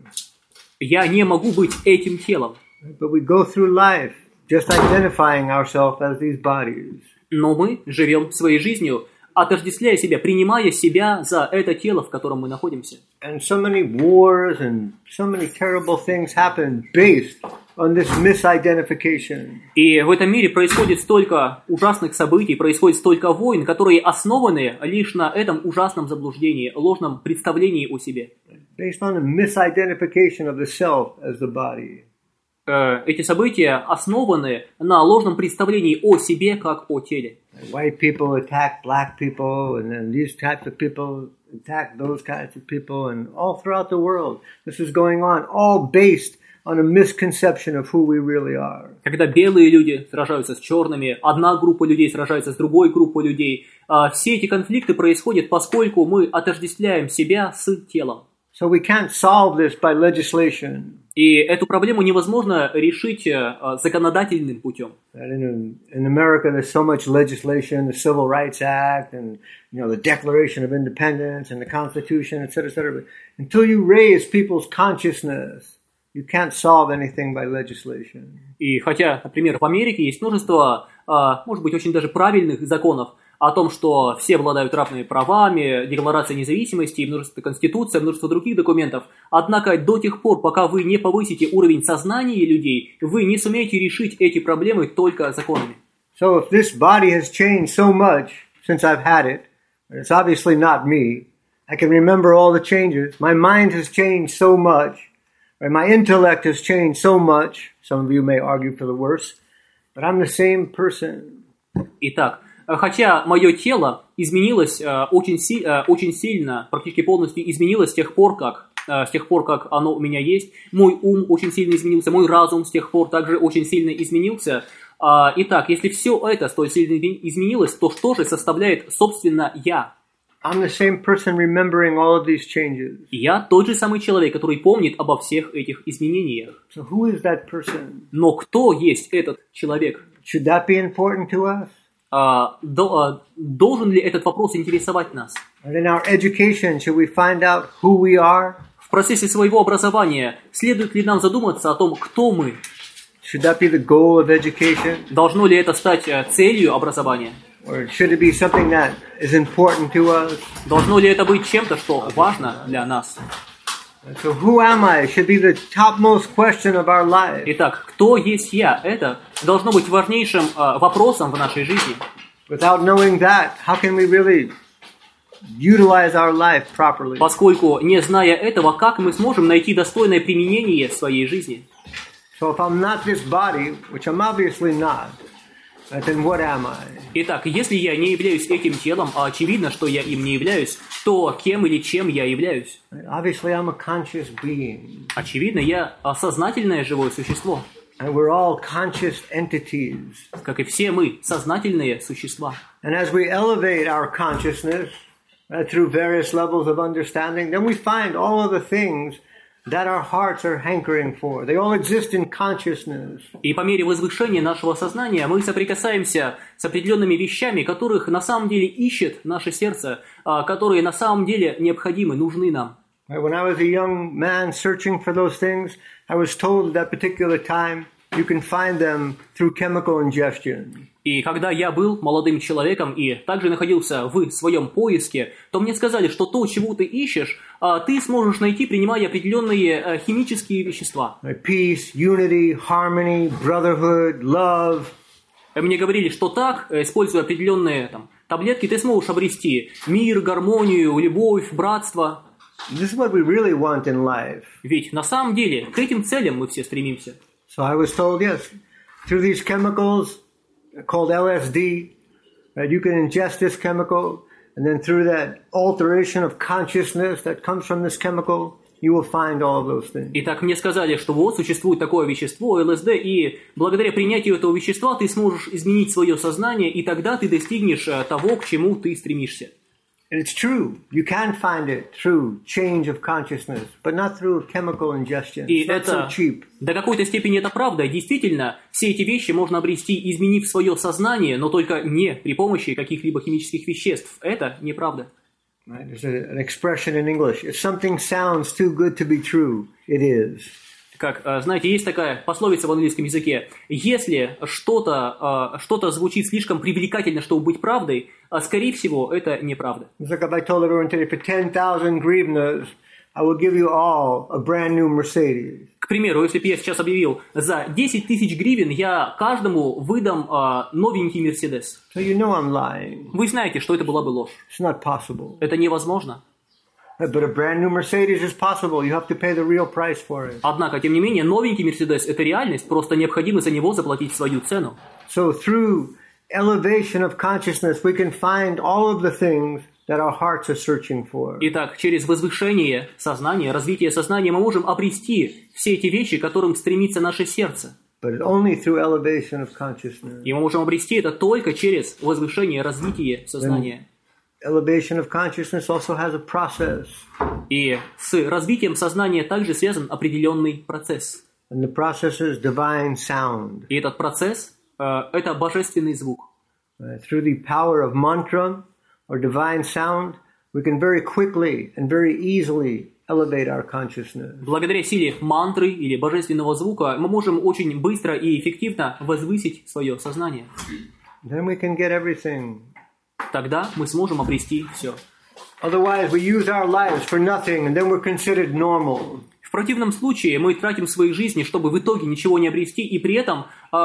Я не могу быть этим телом. But we go through life just identifying ourselves as these bodies. Но мы живем своей жизнью, отождествляя себя, принимая себя за это тело, в котором мы находимся. And so many wars and so many terrible things happen based on this misidentification. И в этом мире происходит столько ужасных событий, происходит столько войн, которые основаны лишь на этом ужасном заблуждении, ложном представлении о себе. Based on the misidentification of the self as the body. Эти события основаны на ложном представлении о себе как о теле. White people attack black people, and then these types of people attack those kinds of people, and all throughout the world, this is going on, all based on a misconception of who we really are. Когда белые люди сражаются с черными, одна группа людей сражается с другой группой людей, все эти конфликты происходят, поскольку мы отождествляем себя с телом. So we can't solve this by legislation. И эту проблему невозможно решить uh, законодательным путем. In, in America, there's so much legislation, the Civil Rights Act, and you know the Declaration of Independence, and the Constitution, et cetera, et cetera. But until you raise people's consciousness, you can't solve anything by legislation. И хотя, например, в Америке есть множество, uh, может быть, очень даже правильных законов о том, что все обладают равными правами, Декларация независимости, множество конституций, множество других документов. Однако до тех пор, пока вы не повысите уровень сознания людей, вы не сумеете решить эти проблемы только законами. So if this body has changed so much since I've had it, it's obviously not me. I can remember all the changes. My mind has changed so much. Right? My intellect has changed so much. Some of you may argue for the worse, but I'm the same person. Итак, хотя мое тело изменилось э, очень, си, э, очень сильно, практически полностью изменилось с тех пор, как, э, с тех пор, как оно у меня есть, мой ум очень сильно изменился, мой разум с тех пор также очень сильно изменился. Э, итак, если все это столь сильно изменилось, то что же составляет, собственно, я? I'm the same person remembering all of these changes. Я тот же самый человек, который помнит обо всех этих изменениях. So who is that person? Но кто есть этот человек? Should that be important to us? Uh, до, uh, должен ли этот вопрос интересовать нас? And in our education, should we find out who we are? В процессе своего образования следует ли нам задуматься о том, кто мы? Should that be the goal of education? Должно ли это стать uh, целью образования? Or should it be something that is important to us? Должно ли это быть чем-то, что важно для нас? So who am I should be the topmost question of our life. Итак, кто есть я? Это должно быть важнейшим uh, вопросом в нашей жизни. Without knowing that, how can we really utilize our life properly? Поскольку, не зная этого, как мы сможем найти достойное применение своей жизни? So if I'm not this body, which I'm obviously not, then what am I? Итак, если я не являюсь этим телом, а очевидно, что я им не являюсь, то кем или чем я являюсь? Obviously, I'm a conscious being. Очевидно, я сознательное живое существо. And we're all conscious entities. Как и все мы, сознательные существа. And as we elevate our consciousness uh, through various levels of understanding, then we find all of the things that our hearts are hankering for. They all exist in consciousness. И по мере возвышения нашего сознания мы соприкасаемся с определенными вещами, которых на самом деле ищет наше сердце, которые на самом деле необходимы, нужны нам. When I was a young man searching for those things, I was told at that particular time you can find them through chemical ingestion. И когда я был молодым человеком и также находился в своем поиске, то мне сказали, что то, чего ты ищешь, ты сможешь найти, принимая определенные химические вещества. Peace, unity, harmony, brotherhood, love. Мне говорили, что так, используя определенные там, таблетки, ты сможешь обрести мир, гармонию, любовь, братство. This is what we really want in life. Ведь на самом деле к этим целям мы все стремимся. So I was told, yes, through these chemicals called L S D, that you can ingest this chemical, and then through that alteration of consciousness that comes from this chemical, you will find all of those things. Итак, мне сказали, что вот существует такое вещество, Л С Д, и благодаря принятию этого вещества ты сможешь изменить свое сознание, и тогда ты достигнешь того, к чему ты стремишься. And it's true. You can find it through change of consciousness, but not through chemical ingestion. И It's not это, so cheap. до какой-то степени это правда. Действительно, все эти вещи можно обрести, изменив свое сознание, но только не при помощи каких-либо химических веществ. Это неправда. Right? There's a, an expression in English. If something sounds too good to be true, it is. Как, знаете, есть такая пословица в английском языке. Если что-то, что-то звучит слишком привлекательно, чтобы быть правдой, скорее всего, это неправда. It's like if I told everyone today, for ten thousand гривнас, I will give you all a brand new Mercedes. К примеру, если бы я сейчас объявил, за десять тысяч гривен я каждому выдам новенький Мерседес. So you know I'm lying. Вы знаете, что это была бы ложь. It's not possible. Это невозможно. But a brand new Mercedes is possible. You have to pay the real price for it. Однако, тем не менее, новенький Мерседес – это реальность, просто необходимо за него заплатить свою цену. So through elevation of consciousness, we can find all of the things that our hearts are searching for. Итак, через возвышение сознания, развитие сознания мы можем обрести все эти вещи, к которым стремится наше сердце. But only through elevation of consciousness. И мы можем обрести это только через возвышение, развитие сознания. Elevation of consciousness also has a process. И с развитием сознания также связан определенный процесс. And the process is divine sound. И этот процесс э, – это божественный звук. Uh, through the power of mantra or divine sound, we can very quickly and very easily elevate our consciousness. Благодаря силе мантры или божественного звука мы можем очень быстро и эффективно возвысить свое сознание. Then we can get everything. Тогда мы сможем обрести все. Otherwise, we use our lives for nothing, and then we're considered normal. В противном случае мы тратим свои жизни, чтобы в итоге ничего не обрести, и при этом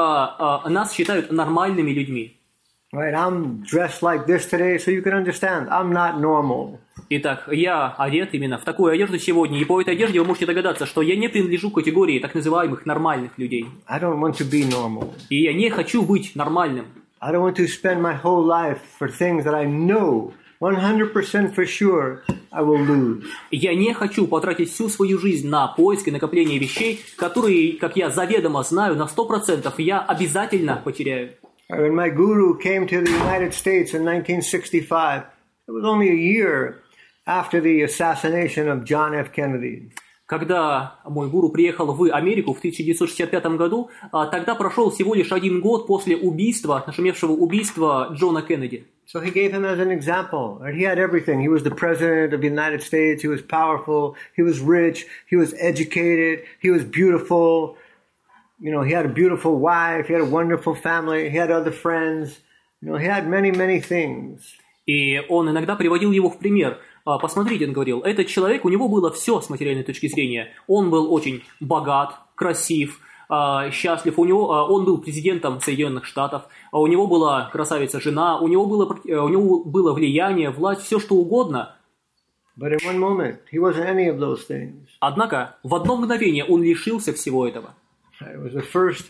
а, а, нас считают нормальными людьми. Right? I'm dressed like this today, so you can understand I'm not normal. Итак, я одет именно в такую одежду сегодня, и по этой одежде вы можете догадаться, что я не принадлежу к категории так называемых нормальных людей. I don't want to be normal. И я не хочу быть нормальным. I don't want to spend my whole life for things that I know one hundred percent for sure I will lose. Я не хочу потратить всю свою жизнь на поиск и накопление вещей, которые, как я заведомо знаю, на сто процентов я обязательно потеряю. When my guru came to the United States in nineteen sixty-five, it was only a year after the assassination of John F. Kennedy. Когда мой гуру приехал в Америку в тысяча девятьсот шестьдесят пятом году, тогда прошел всего лишь один год после убийства, нашумевшего убийства Джона Кеннеди. So he gave him as an example. He had everything. He was the president of the United States. He was powerful. He was rich. He was educated. He was beautiful. You know, he had a beautiful wife. He had a wonderful family. He had other friends. You know, he had many, many things. И он иногда приводил его в пример. Посмотрите, он говорил, этот человек, у него было все с материальной точки зрения. Он был очень богат, красив, счастлив. У него, он был президентом Соединенных Штатов. У него была красавица жена. У него было, у него было влияние, власть, все что угодно. But in one moment, he wasn't any of those things. Однако в одно мгновение он лишился всего этого. It was the first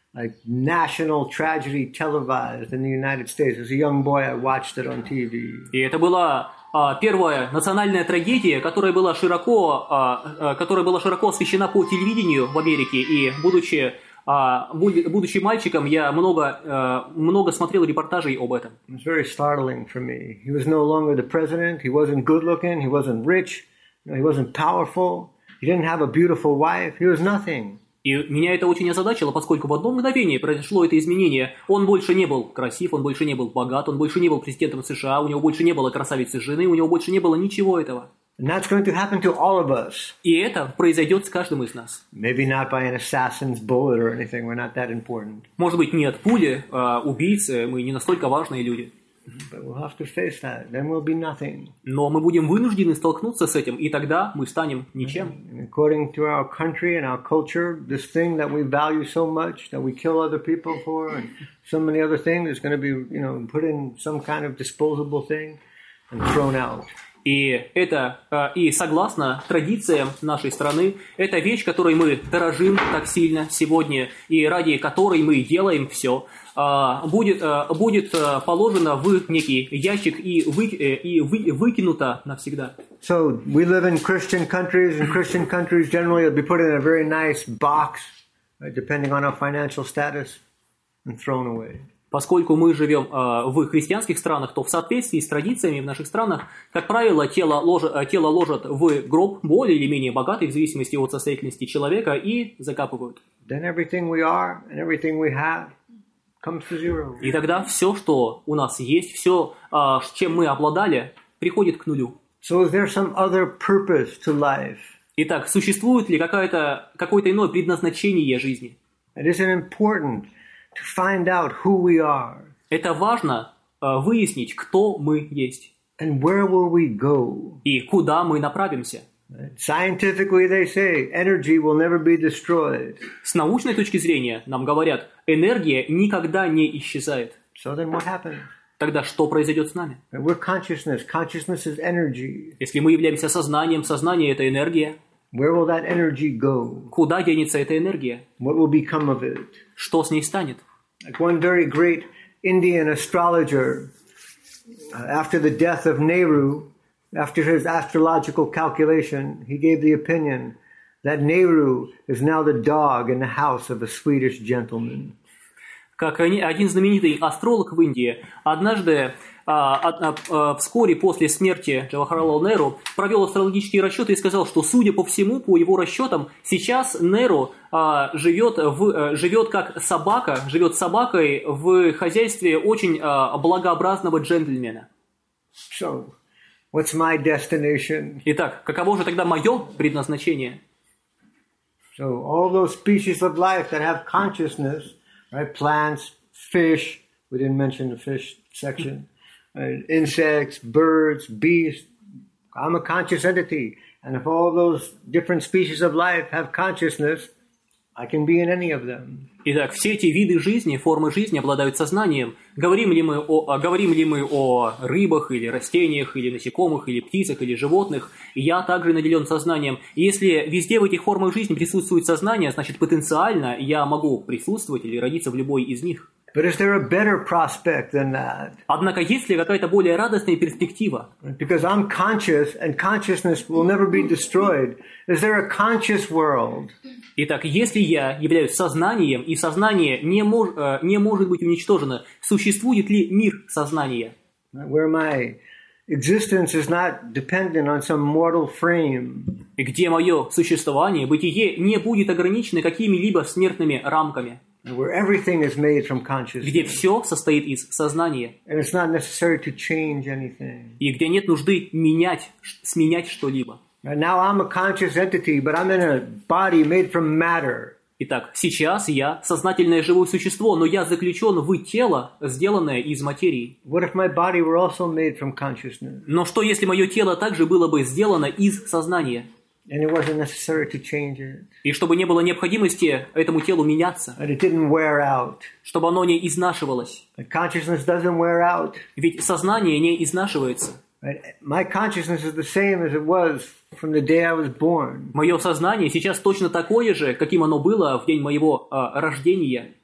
like national tragedy televised in the United States. As a young boy, I watched it on T V. И это была а, первая национальная трагедия, которая была широко, а, а, которая была широко освещена по телевидению в Америке. И будучи, а, будучи мальчиком, я много, а, много смотрел репортажей об этом. It was very startling for me. He was no longer the president. He wasn't good looking. He wasn't rich. You know, he wasn't powerful. He didn't have a beautiful wife. He was nothing. И меня это очень озадачило, поскольку в одно мгновение произошло это изменение. Он больше не был красив, он больше не был богат, он больше не был президентом США, у него больше не было красавицы жены, у него больше не было ничего этого. And that's going to happen to all of us. И это произойдет с каждым из нас. Maybe not by an assassin's bullet or anything. We're not that important. Может быть, не от пули, а убийцы, мы не настолько важные люди. But we'll have to face that. Then we'll be nothing. Но мы будем вынуждены столкнуться с этим, и тогда мы станем ничем. And according to our country and our culture, this thing that we value so much, that we kill other people for, and so many other things, is going to be, you know, put in some kind of disposable thing and thrown out. И это, и согласно традициям нашей страны, это вещь, которой мы дорожим так сильно сегодня, и ради которой мы делаем все, будет, будет положено в некий ящик и, вы, и вы, выкинуто навсегда. So we live in Christian countries, and Christian countries generally will be put in a very nice box, right, depending on our financial status, and thrown away. Поскольку мы живем э, в христианских странах, то в соответствии с традициями в наших странах, как правило, тело, лож... тело ложат в гроб более или менее богатый, в зависимости от состоятельности человека, и закапывают. Then everything we are and everything we have comes to zero. И тогда все, что у нас есть, все, э, чем мы обладали, приходит к нулю. So is there some other purpose to life? Итак, существует ли какое-то, какое-то иное предназначение жизни? It isn't important to find out who we are. Это важно э, выяснить, кто мы есть. And where will we go? И куда мы направимся. Scientifically, they say energy will never be destroyed. С научной точки зрения нам говорят, энергия никогда не исчезает. So then what happens? Тогда что произойдет с нами? We're consciousness. Consciousness is energy. Если мы являемся сознанием, сознание – это энергия. Where will that energy go? Куда денется эта энергия? What will become of it? Что с ней станет? Like one very great Indian astrologer, uh, after the death of Nehru, after his astrological calculation, he gave the opinion that Nehru is now the dog in the house of a Swedish gentleman. Как один знаменитый астролог в Индии однажды, а, а, а, вскоре после смерти Джавахарлала Неру, провел астрологические расчеты и сказал, что, судя по всему, по его расчетам, сейчас Неру а, живет, в, живет как собака, живет собакой в хозяйстве очень а, благообразного джентльмена. So, what's my destination? Итак, каково же тогда мое предназначение? So, all those species of life that have consciousness, right? Plants, fish, we didn't mention the fish section, uh, insects, birds, beasts. I'm a conscious entity. And if all those different species of life have consciousness, I can be in any of them. Итак, все эти виды жизни, формы жизни обладают сознанием. Говорим ли мы о, говорим ли мы о рыбах, или растениях, или насекомых, или птицах, или животных, я также наделен сознанием. И если везде в этих формах жизни присутствует сознание, значит, потенциально я могу присутствовать или родиться в любой из них. But is there a better prospect than that? Однако есть ли какая-то более радостная перспектива? Because I'm conscious, and consciousness will never be destroyed. Is there a conscious world? Итак, если я являюсь сознанием, и сознание не, мож, не может быть уничтожено, существует ли мир сознания? Where my existence is not dependent on some mortal frame. Где мое существование, бытие не будет ограничено какими-либо смертными рамками. Where everything is made from consciousness. Где все состоит из сознания. And it's not necessary to change anything. И где нет нужды менять, сменять что-либо. Now I'm a conscious entity, but I'm in a body made from matter. Итак, сейчас я сознательное живое существо, но я заключен в тело, сделанное из материи. What if my body were also made from consciousness? Но что, если мое тело также было бы сделано из сознания? And it wasn't necessary to change it. И чтобы не было необходимости этому телу меняться. And it didn't wear out. Чтобы оно не изнашивалось. But consciousness doesn't wear out. Ведь сознание не изнашивается. My consciousness is the same as it was from the day I was born. Мое сознание сейчас точно такое же, каким оно было в день моего э, рождения.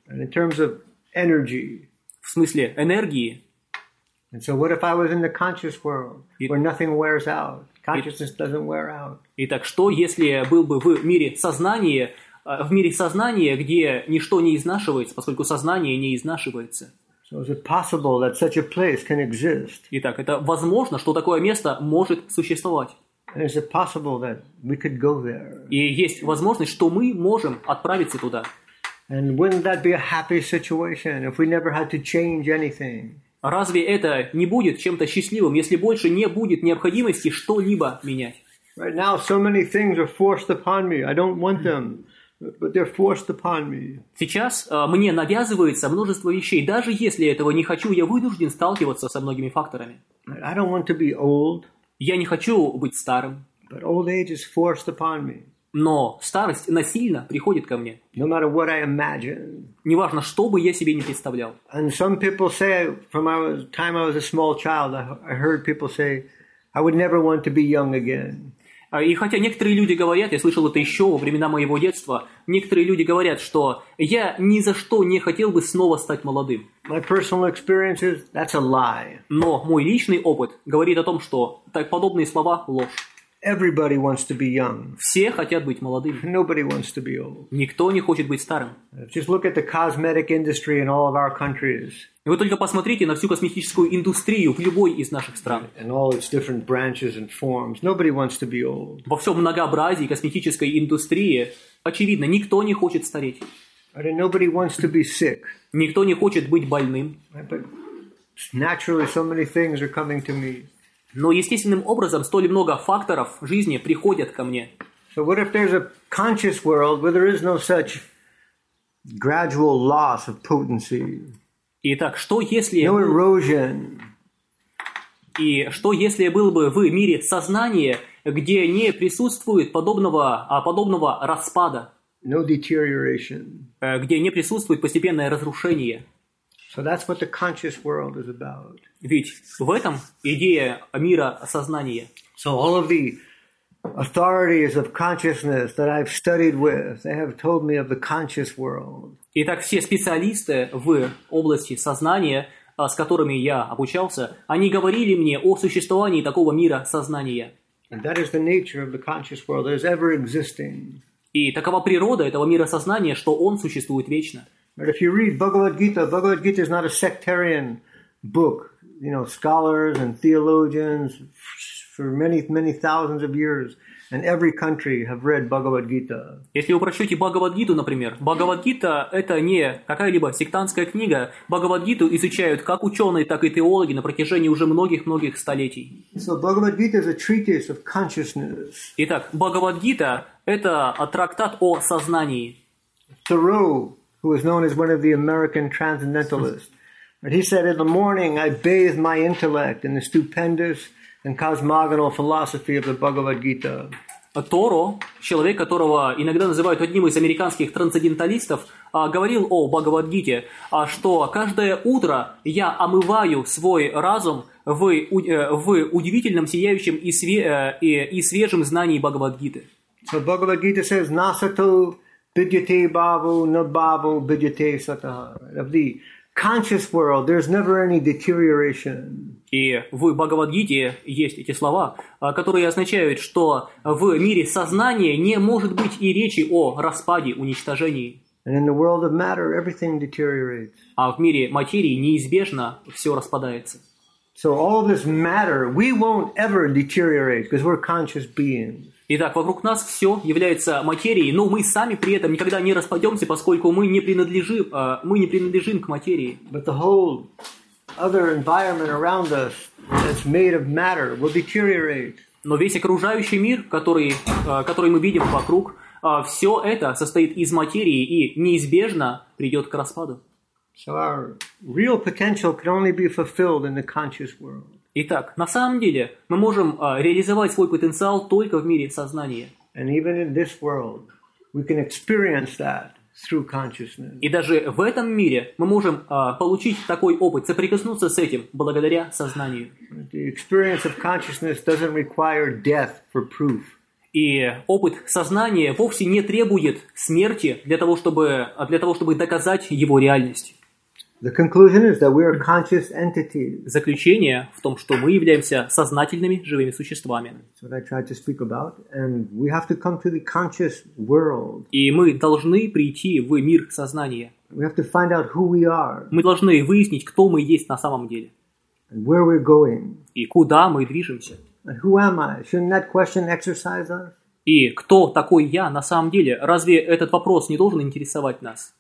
And in terms of energy. В смысле энергии. And so what if I was in the conscious world, И- where nothing wears out? Consciousness doesn't wear out. Итак, что если я был бы в мире сознания, э, в мире сознания, где ничто не изнашивается, поскольку сознание не изнашивается? So is it possible that such a place can exist? Итак, это возможно, что такое место может существовать. And is it possible that we could go there? И есть возможность, что мы можем отправиться туда. And wouldn't that be a happy situation if we never had to change anything? Разве это не будет чем-то счастливым, если больше не будет необходимости что-либо менять? Right now, so many things are forced upon me. I don't want them, but they're forced upon me. Сейчас э, мне навязывается множество вещей. Даже если этого не хочу, я вынужден сталкиваться со многими факторами. Right? I don't want to be old, Я не хочу быть старым, but old age is forced upon me. но старость насильно приходит ко мне. No matter what I imagine. Неважно, что бы я себе не представлял. And some people say, from the time I was a small child, I I heard people say, I would never want to be young again. А, И хотя некоторые люди говорят, я слышал это еще во времена моего детства, некоторые люди говорят, что я ни за что не хотел бы снова стать молодым. My personal experience is, that's a lie. Но мой личный опыт говорит о том, что так подобные слова – ложь. Everybody wants to be young. Все хотят быть молодыми. Nobody wants to be old. Никто не хочет быть старым. Just look at the cosmetic industry in all of our countries И вы только посмотрите на всю косметическую индустрию в любой из наших стран. and all its different branches and forms. Nobody wants to be old. Во всем многообразии косметической индустрии, очевидно, никто не хочет стареть. Right? And nobody wants to be sick. Никто не хочет быть больным. Right? But naturally, so many things are coming to me. Но естественным образом столь много факторов жизни приходят ко мне. So what if there's a conscious world where there is no such gradual loss of potency, Итак, что если, no erosion, и что если было бы в мире сознания, где не присутствует подобного, а, подобного распада, no deterioration? э, где не присутствует постепенное разрушение? So that's what the conscious world is about. Ведь в этом идея мира сознания. So all of the authorities of consciousness that I've studied with, they have told me of the conscious world. Итак, все специалисты в области сознания, а, с которыми я обучался, они говорили мне о существовании такого мира сознания. And that is the nature of the conscious world that is ever existing. И такова природа этого мира сознания, что он существует вечно. But if you read Bhagavad Gita, Bhagavad Gita is not a sectarian book. You know, scholars and theologians for many, many thousands of years in every country have read Bhagavad Gita. Если вы прочтете Бхагавад-гиту, например, Бхагавад-гита – это не какая-либо сектантская книга. Бхагавад-гиту изучают как ученые, так и теологи на протяжении уже многих-многих столетий. So Bhagavad Gita is a treatise of consciousness. Итак, Бхагавад-гита – это трактат о сознании. Thoreau, who is known as one of the American transcendentalists, but he said, in the morning I bathe my intellect in the stupendous and cosmogonal philosophy of the Bhagavad Gita. Торо, человек, которого иногда называют одним из американских трансценденталистов, говорил о Бхагавад-гите, что каждое утро я омываю свой разум в, в удивительном, сияющем и, све, и, и свежем знании Бхагавад-гиты. So Bhagavad Gita says, Nasato vidyate bhavu na bhavu vidyate sataha. Of the conscious world, there's never any deterioration. И в Бхагавад-гите есть эти слова, которые означают, что в мире сознания не может быть и речи о распаде, уничтожении. And in the world of matter, everything deteriorates. А в мире материи неизбежно все распадается. So all of this matter, we won't ever deteriorate because we're conscious beings. Итак, вокруг нас все является материей, но мы сами при этом никогда не распадемся, поскольку мы не принадлежим, мы не принадлежим к материи. But the whole other environment around us that's made of matter will deteriorate. Но весь окружающий мир, который, который мы видим вокруг, все это состоит из материи и неизбежно придет к распаду. So our real potential can only be fulfilled in the conscious world. Итак, на самом деле мы можем а, реализовать свой потенциал только в мире сознания. And even in this world, we can experience that through consciousness. И даже в этом мире мы можем а, получить такой опыт, соприкоснуться с этим благодаря сознанию. The experience of consciousness doesn't require death for proof. И опыт сознания вовсе не требует смерти для того, чтобы, для того, чтобы доказать его реальность. The conclusion is that we are conscious entities. Заключение в том, что мы являемся сознательными живыми существами. That's what I tried to speak about, and we have to come to the conscious world. И мы должны прийти в мир сознания. We have to find out who we are. Мы должны выяснить, кто мы есть на самом деле. And where we're going. И куда мы движемся. And who am I? Shouldn't that question exercise us? И кто такой я на самом деле? Разве этот вопрос не должен интересовать нас?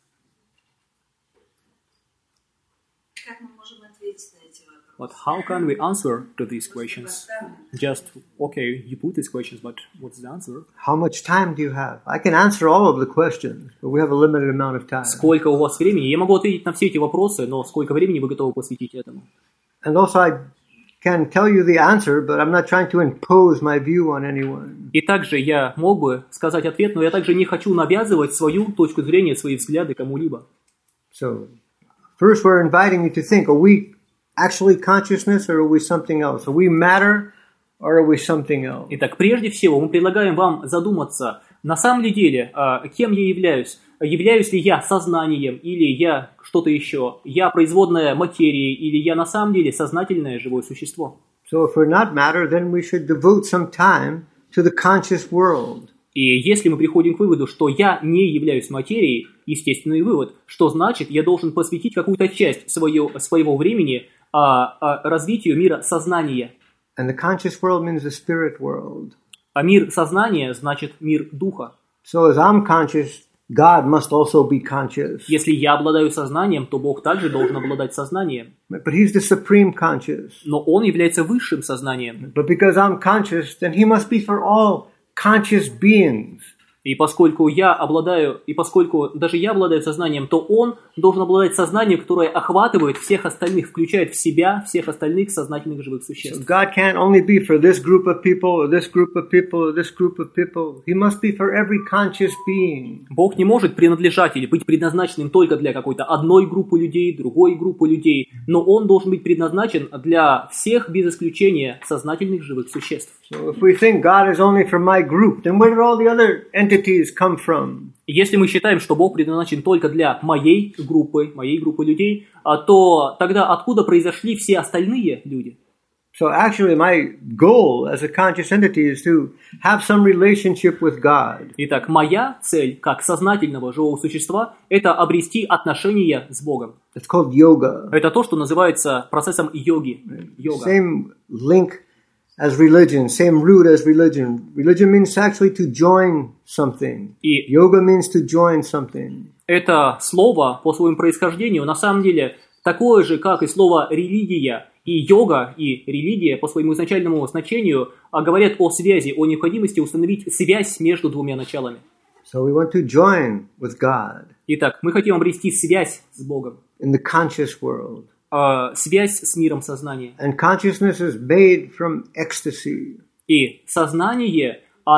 Как мы можем ответить на эти вопросы? But how can we answer to these questions? Just, okay, you put these questions, but what's the answer? How much time do you have? I can answer all of the questions, but we have a limited amount of time. Сколько у вас времени? Я могу ответить на все эти вопросы, но сколько времени вы готовы посвятить этому? And also I can tell you the answer, but I'm not trying to impose my view on anyone. И также я мог бы сказать ответ, но я также не хочу навязывать свою точку зрения, свои взгляды кому-либо. So, first we're inviting you to think, are we actually consciousness or are we something else? Are we matter or are we something else? Итак, прежде всего мы предлагаем вам задуматься, на самом ли деле, кем я являюсь? Являюсь ли я сознанием или я что-то еще? Я производная материи или я на самом деле сознательное живое существо? So if we're not matter, then we should devote some time to the conscious world. И если мы приходим к выводу, что я не являюсь материей, естественный вывод, что значит, я должен посвятить какую-то часть своего, своего времени а, а, развитию мира сознания. And the conscious world means the spirit world. А мир сознания значит мир духа. So as I'm conscious, God must also be conscious. Если я обладаю сознанием, то Бог также должен обладать сознанием. But He's the supreme conscious. Но Он является высшим сознанием. But because I'm conscious, then He must be for all conscious beings. И поскольку я обладаю, и поскольку даже я обладаю сознанием, то Он должен обладать сознанием, которое охватывает всех остальных, включает в себя всех остальных сознательных живых So существ. God can't only be for this group of people, or this group of people, or this group of people. He must be for every conscious being. Бог не может принадлежать или быть предназначенным только для какой-то одной группы людей, другой группы людей, но Он должен быть предназначен для всех без исключения сознательных живых существ. So if we think God is only for my group, then where did all the other entities come from? Если мы считаем, что Бог предназначен только для моей группы, моей группы людей, то тогда откуда произошли все остальные люди? So actually my goal as a conscious entity is to have some relationship with God. Итак, моя цель как сознательного живого существа – это обрести отношения с Богом. It's called yoga. Это то, что называется процессом йоги. Йога. Same link as religion, same root as religion. Religion means actually to join something. И Yoga means to join something. это слово по своему происхождению на самом деле такое же, как и слово «религия». И йога, и религия по своему изначальному значению говорят о связи, о необходимости установить связь между двумя началами. So we want to join with God Итак, мы хотим обрести связь с Богом, in the conscious world. э, связь с миром сознания. And consciousness is made from ecstasy. И сознание,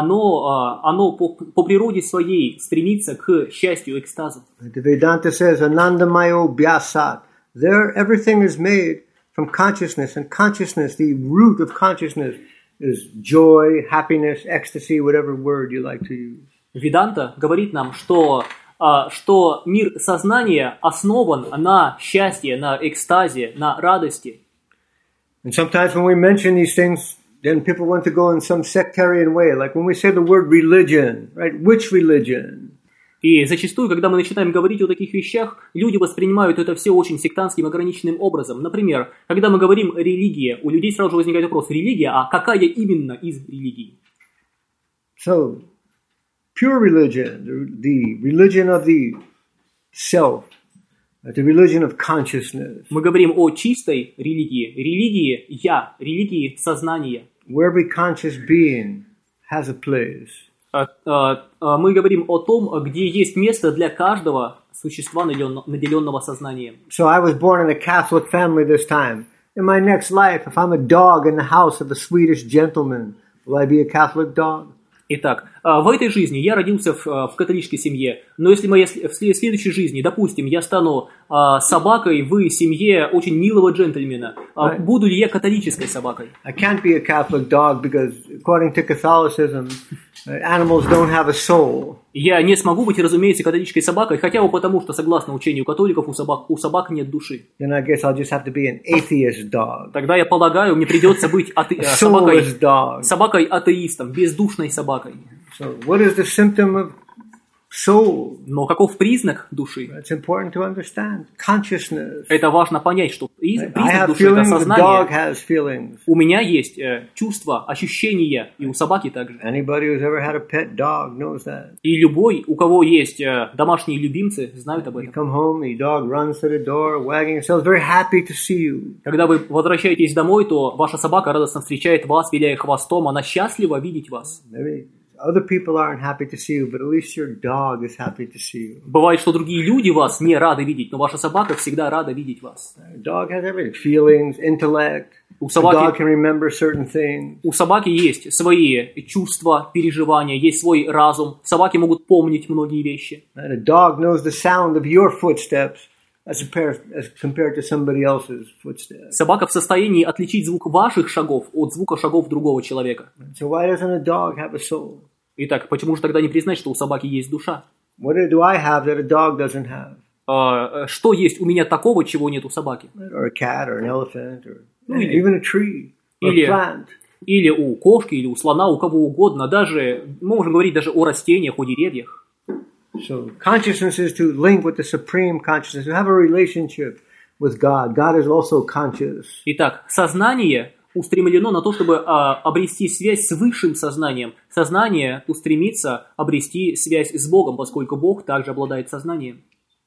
оно, э, оно по, по природе своей стремится к счастью, экстазу. The Vedanta says, Anandamayo Vyasat. There everything is made from consciousness. And consciousness, the root of consciousness, is joy, happiness, ecstasy, whatever word you like to use. Веданта говорит нам, что, э, что мир сознания основан на счастье, на экстазе, на радости. And sometimes when we mention these things, then people want to go in some sectarian way. Like when we say the word religion, right? Which religion? И зачастую, когда мы начинаем говорить о таких вещах, люди воспринимают это все очень сектантским, ограниченным образом. Например, когда мы говорим «религия», у людей сразу же возникает вопрос «религия», а какая именно из религий? So, pure religion, the, the religion of the self, the religion of consciousness, Мы говорим о чистой религии, религии «я», религии сознания. where every conscious being has a place. А, а, а, Мы говорим о том, где есть место для каждого существа, наделен- наделенного сознанием. So I was born in a Catholic family this time. In my next life, if I'm a dog in the house of a Swedish gentleman, will I be a Catholic dog? Итак, а, в этой жизни я родился в, в католической семье, но если моя, в следующей жизни, допустим, я стану а, собакой в семье очень милого джентльмена, а, Right. буду ли я католической собакой? I can't be a Catholic dog because, according to Catholicism, uh, animals don't have a soul. Я не смогу быть, разумеется, католической собакой, хотя бы потому, что, согласно учению католиков, у собак, у собак нет души. Then I guess I'll just have to be an atheist dog, Тогда я полагаю, мне придется быть ате- a э, собакой, soulless dog. собакой-атеистом, бездушной собакой. So, what is the symptom of soul? Но каков признак души? It's important to understand. Consciousness. Это важно понять, что приз- I признак have души – это feelings, the dog сознание. has feelings. У меня есть э, чувства, ощущения, и у собаки также. Anybody who's ever had a pet dog knows that. И любой, у кого есть э, домашние любимцы, знают об You этом. come home, the dog runs to the door, wagging itself, very happy to see you. Когда вы возвращаетесь домой, то ваша собака радостно встречает вас, виляя хвостом, она счастлива видеть вас. Maybe other people aren't happy to see you, but at least your dog is happy to see you. Бывает, что другие люди вас не рады видеть, но ваша собака всегда рада видеть вас. A dog has everything: feelings, intellect. У The dog собаки, can remember certain things. у собаки есть свои чувства, переживания, есть свой разум. Собаки могут помнить многие вещи. And a dog knows the sound of your footsteps as compared, as compared to somebody else's footsteps. Собака в состоянии отличить звук ваших шагов от звука шагов другого человека. So why doesn't a dog have a soul? Итак, почему же тогда не признать, что у собаки есть душа? What do I have that a dog doesn't have? А, что есть у меня такого, чего нет у собаки? Or a cat, or an elephant, or Ну, или- even a tree, or a или- plant. Или у кошки, или у слона, у кого угодно. Даже, мы можем говорить даже о растениях, о деревьях. So consciousness is to link with the supreme consciousness, to have a relationship with God. God is also conscious. Итак, сознание устремлено на то, чтобы а, обрести связь с высшим сознанием. Сознание устремится обрести связь с Богом, поскольку Бог также обладает сознанием.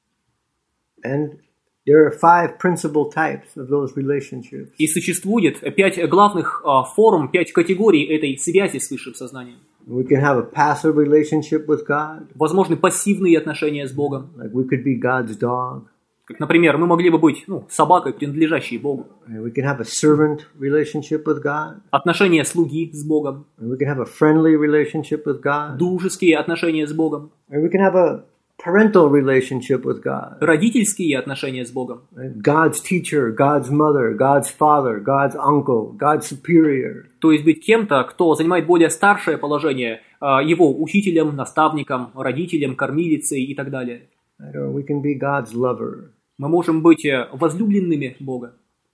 And there are five principal types of those relationships. И существует пять главных а, форм, пять категорий этой связи с высшим сознанием. We can have a passive relationship with God, Возможны пассивные отношения с Богом. like we could be God's dog. Как, например, мы могли бы быть ну, собакой, принадлежащей Богу. And we can have a servant relationship with God. Отношения слуги с Богом. And we can have a friendly relationship with God. Дружеские отношения с Богом. And we can have a parental relationship with God. Родительские отношения с Богом. God's teacher, God's mother, God's father, God's uncle, God's superior. То есть быть кем-то, кто занимает более старшее положение, а, его учителем, наставником, родителем, кормилицей и так далее. Or we can be God's lover. Мы можем быть э, возлюбленными Бога.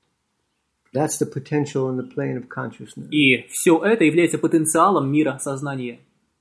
That's the potential in the plane of consciousness. И все это является потенциалом мира сознания.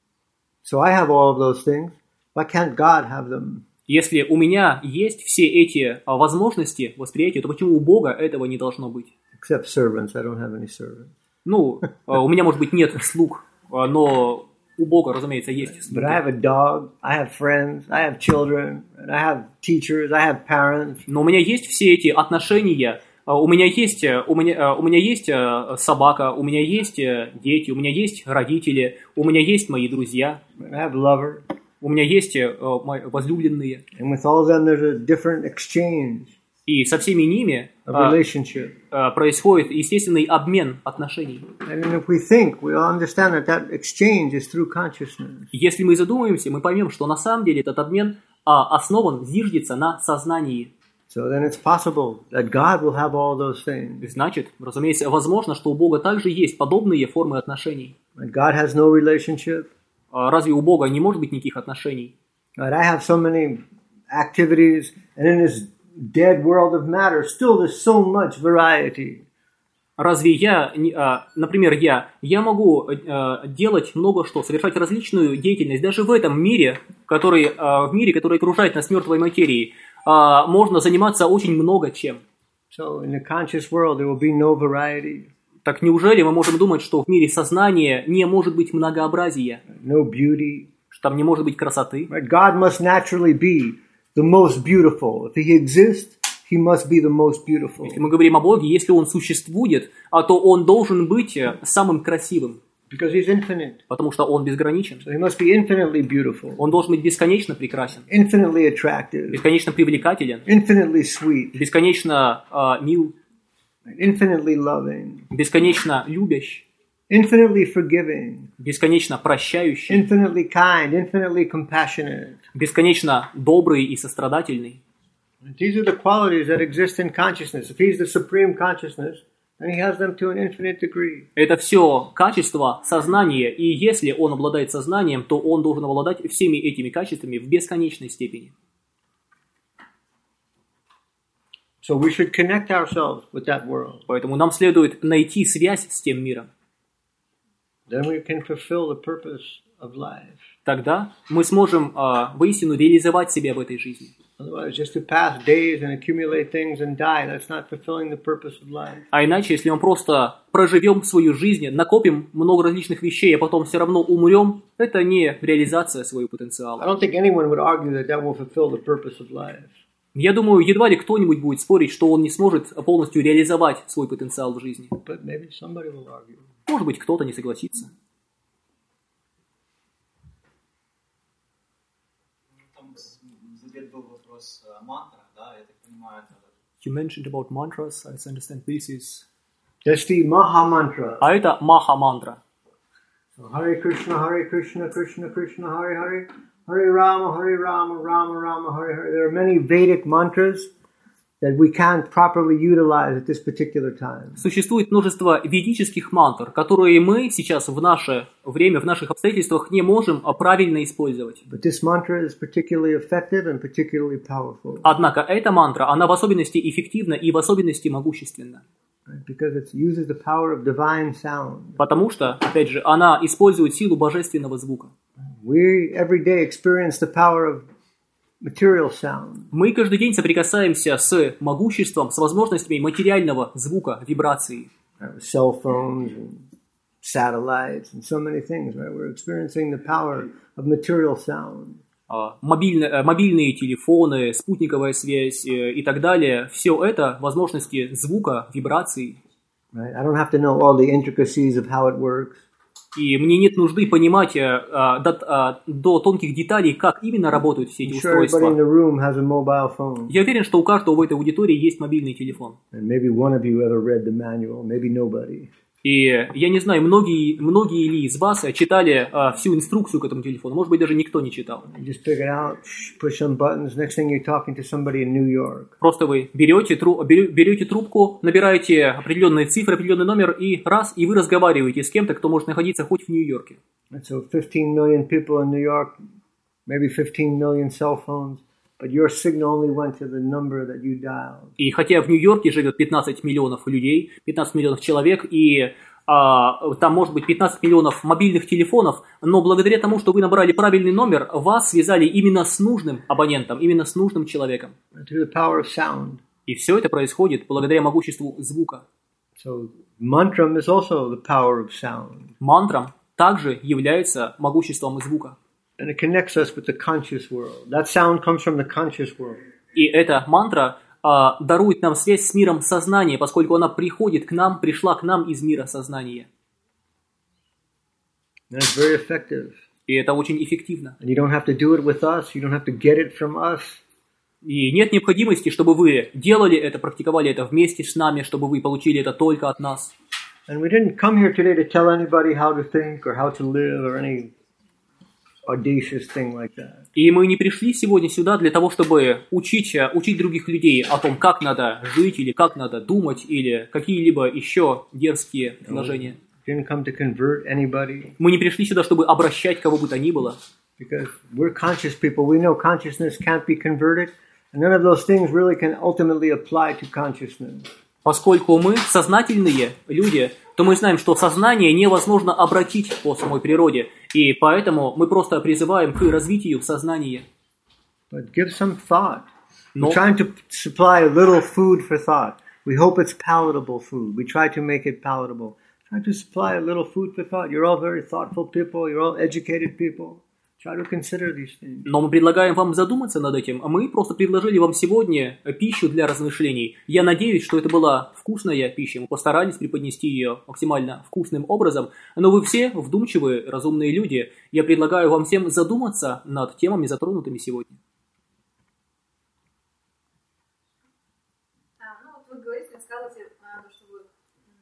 So I have all of those things. Why can't God have them? Если у меня есть все эти а, возможности восприятия, то почему у Бога этого не должно быть? Except servants. I don't have any servants. Ну, а, у меня, может быть, нет слуг, а, но у Бога, разумеется, есть But слуги. I have a dog. I have friends. I have children. And I have teachers. I have parents. Но у меня есть все эти отношения. а, У меня есть, э, у меня, а, у меня есть э, собака, у меня есть э, дети, у меня есть родители, у меня есть мои друзья, I have lover. у меня есть э, мои возлюбленные. And with all of them, there's a different exchange И со всеми ними of а, relationship. а, происходит естественный обмен отношений. And then if we think, we'll understand that that exchange is through consciousness. Если мы задумаемся, мы поймем, что на самом деле этот обмен а, основан, зиждется на сознании. So then it's possible that God will have all those things. Значит, разумеется, возможно, что у Бога также есть подобные формы отношений. Like God has no relationship. А разве у Бога не может быть никаких отношений? Right? I have so many activities, and in this dead world of matter, still there's so much variety. Разве я, не- а, например, я, я могу а, делать много что, совершать различную деятельность, даже в этом мире, который, а, в мире, который окружает нас мертвой материей, а, можно заниматься очень много чем. So in the conscious world, there will be no variety, Так неужели мы можем думать, что в мире сознания не может быть многообразия, no beauty. что там не может быть красоты? Right? God must naturally be the most beautiful. If He exists, He must be the most beautiful. Если мы говорим о Боге, если Он существует, а то Он должен быть э, самым красивым, Because He's infinite. потому что Он безграничен. So He must be infinitely beautiful, Он должен быть бесконечно прекрасен, infinitely attractive, бесконечно привлекателен, infinitely sweet, бесконечно а, мил, infinitely loving. бесконечно любящ. infinitely forgiving, бесконечно прощающий, infinitely kind, infinitely compassionate. бесконечно добрый и сострадательный. These are the qualities that exist in consciousness. If he's the supreme consciousness, then he has them to an infinite degree. Это все качества сознания, и если он обладает сознанием, то он должен обладать всеми этими качествами в бесконечной степени. So we should connect ourselves with that world. Поэтому нам следует найти связь с тем миром. Then we can fulfill the purpose of life. Тогда мы сможем э, воистину реализовать себя в этой жизни. Otherwise, just to pass days and accumulate things and die, that's not fulfilling the purpose of life. А иначе, если мы просто проживем свою жизнь, накопим много различных вещей, а потом все равно умрем, это не реализация своего I потенциала. don't think anyone would argue that that will fulfill the purpose of life. Я думаю, едва ли кто-нибудь будет спорить, что он не сможет полностью реализовать свой потенциал в жизни. But maybe somebody will argue. Может быть, кто-то не согласится. Там задет был вопрос о мантрах, да, я так понимаю, это... You mentioned about mantras. I understand this is... That's the Maha Mantra. А это маха-мантра. So, Hare Krishna, Hare Krishna, Krishna Krishna, Hare Hare, Hare Rama, Hare Rama, Rama Rama, Hare Hare. There are many Vedic mantras that we can't properly utilize at this particular time. Существует множество ведических мантр, которые мы сейчас в наше время, в наших обстоятельствах не можем правильно использовать. But this mantra is particularly effective and particularly powerful. Однако эта мантра, она в особенности эффективна и в особенности могущественна. Right? Because it uses the power of divine sound. Потому что, опять же, она использует силу божественного звука. We every day experience the power of material sound. Мы каждый день соприкасаемся с могуществом, с возможностями материального звука, вибрации. Right? Cell phones and satellites and so many things. Right? We're experiencing the power of material sound. Мобильные, мобильные телефоны, спутниковая связь и так далее. Все это возможности звука, вибраций. Right? I don't have to know all the intricacies of how it works. И мне нет нужды понимать а, до, а, до тонких деталей, как именно работают все эти I'm sure everybody in устройства. the room has a mobile phone. Я уверен, что у каждого в этой аудитории есть мобильный телефон. And maybe one of you ever read the manual, maybe nobody. И я не знаю, многие, многие ли из вас читали а, всю инструкцию к этому телефону. Может быть, даже никто не читал. You just pick it out, push some buttons. Next thing you're talking to somebody in New York. Просто вы берете, тру, берете трубку, набираете определенные цифры, определенный номер, и раз, и вы разговариваете с кем-то, кто может находиться хоть в Нью-Йорке. And so fifteen million people in New York, maybe fifteen million cell phones, but your signal only went to the number that you dialed. И хотя в Нью-Йорке живет пятнадцать миллионов людей, пятнадцать миллионов человек, и а, там может быть пятнадцать миллионов мобильных телефонов, но благодаря тому, что вы набрали правильный номер, вас связали именно с нужным абонентом, именно с нужным человеком. Through the power of sound. И все это происходит благодаря могуществу звука. So mantram is also the power of sound. Мантрам также является могуществом звука. And it connects us with the conscious world. That sound comes from the conscious world. И эта мантра а, дарует нам связь с миром сознания, поскольку она приходит к нам, пришла к нам из мира сознания. And it's very effective. И это очень эффективно. And you don't have to do it with us. You don't have to get it from us. И нет необходимости, чтобы вы делали это, практиковали это вместе с нами, чтобы вы получили это только от нас. And we didn't come here today to tell anybody how to think or how to live or any audacious thing like that. И мы не пришли сегодня сюда для того, чтобы учить, учить других людей о том, как надо жить, или как надо думать, или какие-либо еще дерзкие предложения. Didn't come to convert anybody. Мы не пришли сюда, чтобы обращать кого бы то ни было. Because we're conscious people. We know consciousness can't be converted. And none of those things really can ultimately apply to consciousness. Поскольку мы сознательные люди, то мы знаем, что сознание невозможно обратить по самой природе. И поэтому мы просто призываем к развитию сознания. But give some thought. Но, We're trying to supply a little food for thought. We hope it's palatable food. We try to make it palatable. Try to supply a little food for thought. You're all very thoughtful people. You're all educated people. Try to consider these things. но мы предлагаем вам задуматься над этим. А мы просто предложили вам сегодня пищу для размышлений. Я надеюсь, что это была вкусная пища. Мы постарались преподнести ее максимально вкусным образом. Но вы все вдумчивые, разумные люди. Я предлагаю вам всем задуматься над темами, затронутыми сегодня. А, ну вот вы говорите, рассказываете, что вы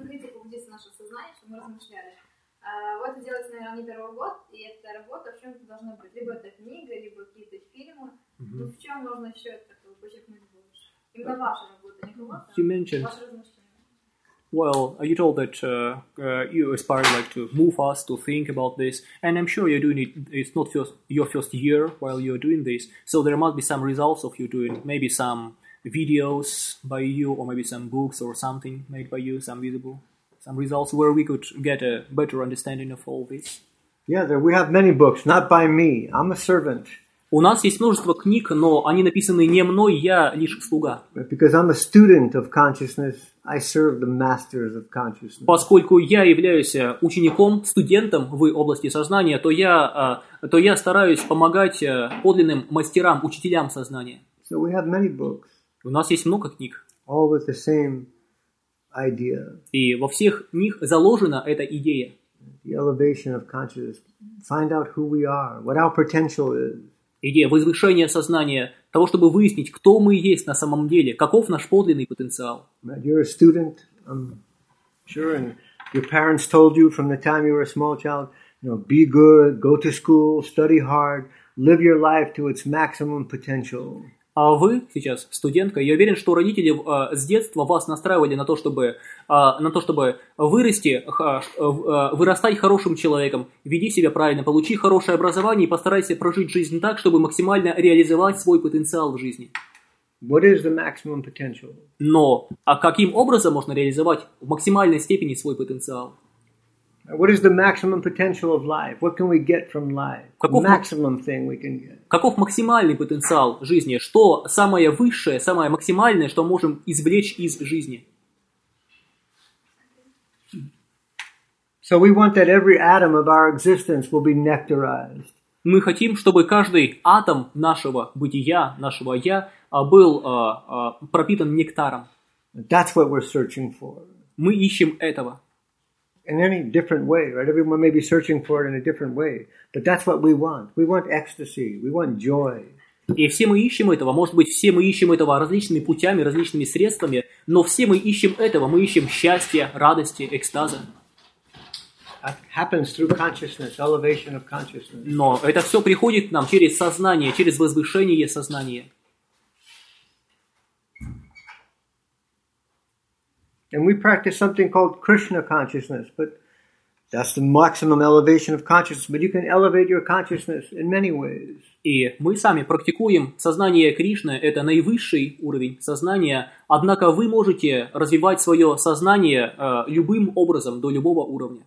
покрытие побудится наше сознание, чтобы мы размышляли. А, вот это делается, наверное, не первый год, и эта работа в чем-то должна быть. Либо это книга, либо какие-то фильмы. Mm-hmm. Ну, в чем можно еще это подчеркнуть больше? Именно ваша работа, не кого-то, а ваши размышления. Well, you told that uh, uh, you aspire like to move us to think about this, and I'm sure you're doing it. It's not first, your first year while you're doing this, so there must be some results of you doing maybe some videos by you, or maybe some books or something made by you, some visible, some results where we could get a better understanding of all this. Yeah, there, we have many books, not by me. I'm a servant. У нас есть множество книг, но они написаны не мной, я лишь слуга. Because I'm a student of consciousness, I serve the masters of consciousness. Поскольку я являюсь учеником, студентом в области сознания, то я, то я стараюсь помогать подлинным мастерам, учителям сознания. So we have many books. У нас есть много книг. All with the same idea. И во всех них заложена эта идея. The elevation of consciousness. Find out who we are, what our potential is. Идея возвышения сознания, того, чтобы выяснить, кто мы есть на самом деле, каков наш подлинный потенциал. You're a student, I'm sure, and your parents told you from the time you were a small child, you know, be good, go to school, study hard, live your life to its maximum potential. А вы сейчас студентка, я уверен, что родители э, с детства вас настраивали на то, чтобы, э, на то, чтобы вырасти, э, э, вырастать хорошим человеком, веди себя правильно, получи хорошее образование и постарайся прожить жизнь так, чтобы максимально реализовать свой потенциал в жизни. What is the maximum potential? Но а каким образом можно реализовать в максимальной степени свой потенциал? What is the maximum potential of life? What can we get from life? Каков, maximum thing we can get. Каков максимальный потенциал жизни? Что самое высшее, самое максимальное, что можем извлечь из жизни? So we want that every atom of our existence will be nectarized. Мы хотим, чтобы каждый атом нашего бытия, нашего я, был uh, uh, пропитан нектаром. That's what we're searching for. Мы ищем этого. In any different way, right? Everyone may be searching for it in a different way, but that's what we want. We want ecstasy. We want joy. И все мы ищем этого. Может быть, все мы ищем этого различными путями, различными средствами, но все мы ищем этого. Мы ищем счастья, радости, экстаза. That happens through consciousness, elevation of consciousness. Но это все приходит к нам через сознание, через возвышение сознания. And we practice something called Krishna consciousness, but that's the maximum elevation of consciousness. But you can elevate your consciousness in many ways. И мы сами практикуем сознание Кришны, это наивысший уровень сознания, однако вы можете развивать свое сознание э, любым образом, до любого уровня.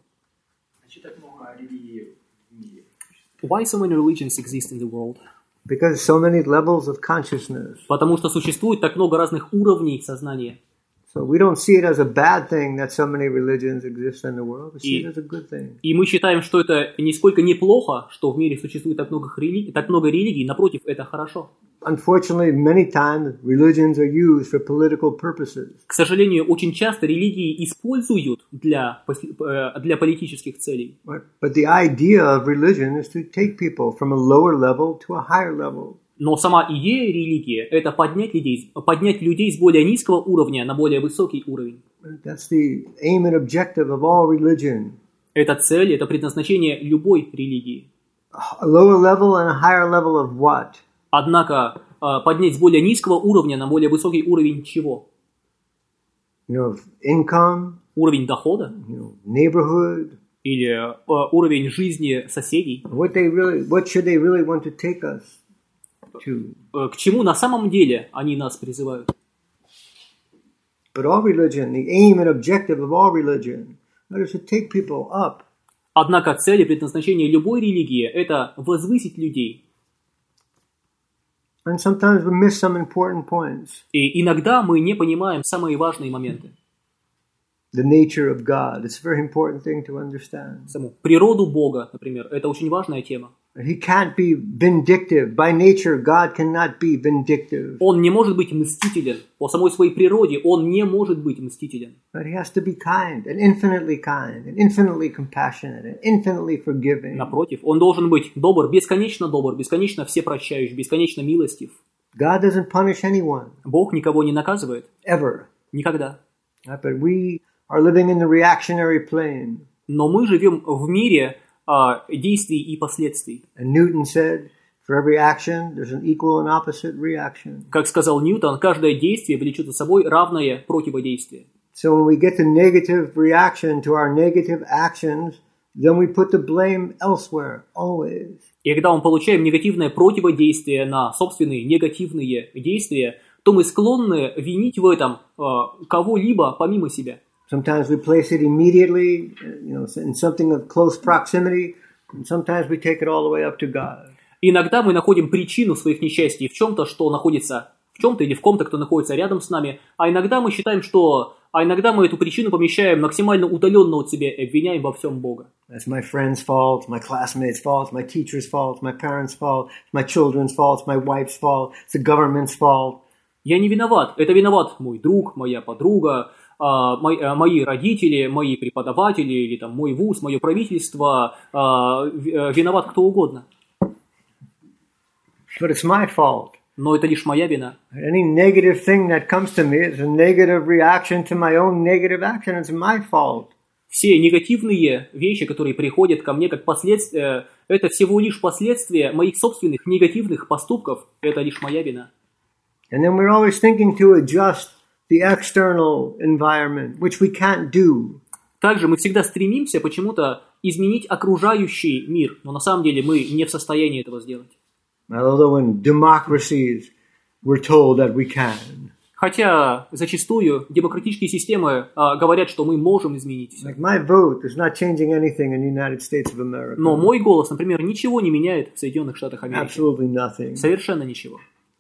Why so many religions exist in the world? Because so many levels of consciousness. Потому что существует так много разных уровней сознания. So we don't see it as a bad thing that so many religions exist in the world. We see и, it as a good thing. И мы считаем, что это нисколько неплохо, что в мире существует так много религий, так много религий, напротив, это хорошо. Unfortunately, many times religions are used for political purposes. К сожалению, очень часто религии используют для, для политических целей. But, but the idea of religion is to take people from a lower level to a higher level. Но сама идея религии – это поднять людей, поднять людей с более низкого уровня на более высокий уровень. That's the aim and objective of all religion. Это цель, это предназначение любой религии. A lower level and a higher level of what? Однако поднять с более низкого уровня на более высокий уровень чего? You know, income. Уровень дохода. You know, neighborhood. Или uh, уровень жизни соседей. What they really, what should they really want to take us? К чему на самом деле они нас призывают? But all religion, the aim and objective of all religion, is to take people up. Однако цель и предназначение любой религии – это возвысить людей. And sometimes we miss some important points. И иногда мы не понимаем самые важные моменты. The nature of God. It's a very important thing to understand. Саму природу Бога, например, это очень важная тема. He can't be vindictive. By nature, God cannot be vindictive. Он не может быть мстителен. По самой своей природе он не может быть мстителен. But he has to be kind and infinitely kind and infinitely compassionate and infinitely forgiving. Напротив, он должен быть добр, бесконечно добр, бесконечно всепрощающий, бесконечно милостив. God doesn't punish anyone. Бог никого не наказывает. Ever. Никогда. But we are living in the reactionary plane. Но мы живем в мире а, действий и последствий. And Newton said, for every action, there's an equal and opposite reaction. Как сказал Ньютон, каждое действие влечет за собой равное противодействие. So when we get the negative reaction to our negative actions, then we put the blame elsewhere, always. И когда мы получаем негативное противодействие на собственные негативные действия, то мы склонны винить в этом э, кого-либо помимо себя. Sometimes we place it immediately, you know, in something of close proximity, and sometimes we take it all the way up to God. Иногда мы находим причину своих несчастий в чем-то, что находится в чем-то или в ком-то, кто находится рядом с нами, а иногда мы считаем, что... А иногда мы эту причину помещаем максимально удаленно от себя и обвиняем во всем Бога. That's my friend's fault, my classmates' fault, my teacher's fault, my parents' fault, my children's fault, my wife's fault, it's the government's fault. Я не виноват. Это виноват мой друг, моя подруга, а, мои, а, мои родители, мои преподаватели, или там мой вуз, мое правительство, а, виноват кто угодно. But it's my fault. Но это лишь моя вина. Any negative thing that comes to me is a negative reaction to my own negative action. It's my fault. Все негативные вещи, которые приходят ко мне как последствия, это всего лишь последствия моих собственных негативных поступков. Это лишь моя вина. And then we're always thinking to adjust the external environment, which we can't do. Также мы всегда стремимся почему-то изменить окружающий мир, но на самом деле мы не в состоянии этого сделать. Although in democracies we're told that we can. Хотя зачастую демократические системы а, говорят, что мы можем изменить все. Like my vote is not changing anything in the United States of America. Но мой голос, например, ничего не меняет в Соединенных Штатах Америки. Absolutely nothing. Совершенно ничего.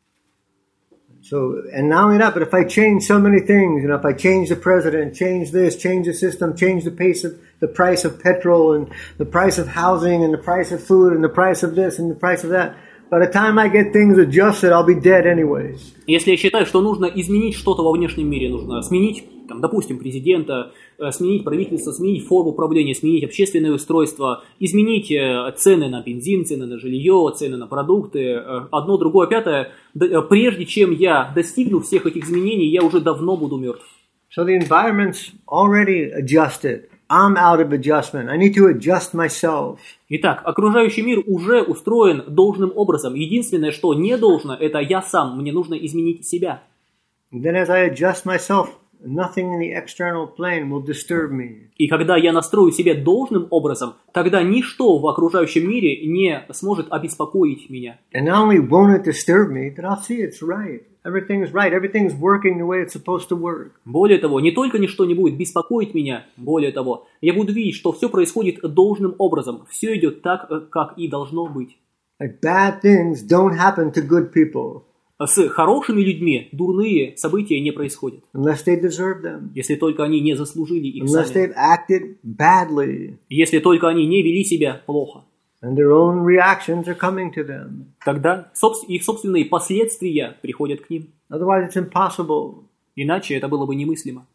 So, and not only that, but if I change so many things, you know, if I change the president, change this, change the system, change the pace of the price of petrol and the price of housing and the price of food and the price of this and the price of that, by the time I get things adjusted, I'll be dead anyways. Если я считаю, что нужно изменить что-то во внешнем мире, нужно сменить, там, допустим, президента, сменить правительство, сменить форму управления, сменить общественное устройство, изменить цены на бензин, цены на жилье, цены на продукты, одно, другое, пятое, прежде чем я достигну всех этих изменений, я уже давно буду мертв. So the environment's already adjusted. I'm out of adjustment. I need to adjust myself. Итак, окружающий мир уже устроен должным образом. Единственное, что не должно, это я сам. Мне нужно изменить себя. And then as I adjust myself, nothing in the external plane will disturb me. И когда я настрою себя должным образом, тогда ничто в окружающем мире не сможет обеспокоить меня. And not only won't it disturb me, but I'll see it's right. Everything's right. Everything's working the way it's supposed to work. Более того, не только ничто не будет беспокоить меня, более того, я буду видеть, что все происходит должным образом. Все идет так, как и должно быть. Like bad things don't happen to good people. С хорошими людьми дурные события не происходят. Unless they deserve them. Если только они не заслужили их Unless сами. they've acted badly. Если только они не вели себя плохо. And their own reactions are coming to them. Тогда их собственные последствия приходят к ним. Otherwise it's impossible. Иначе это было бы немыслимо.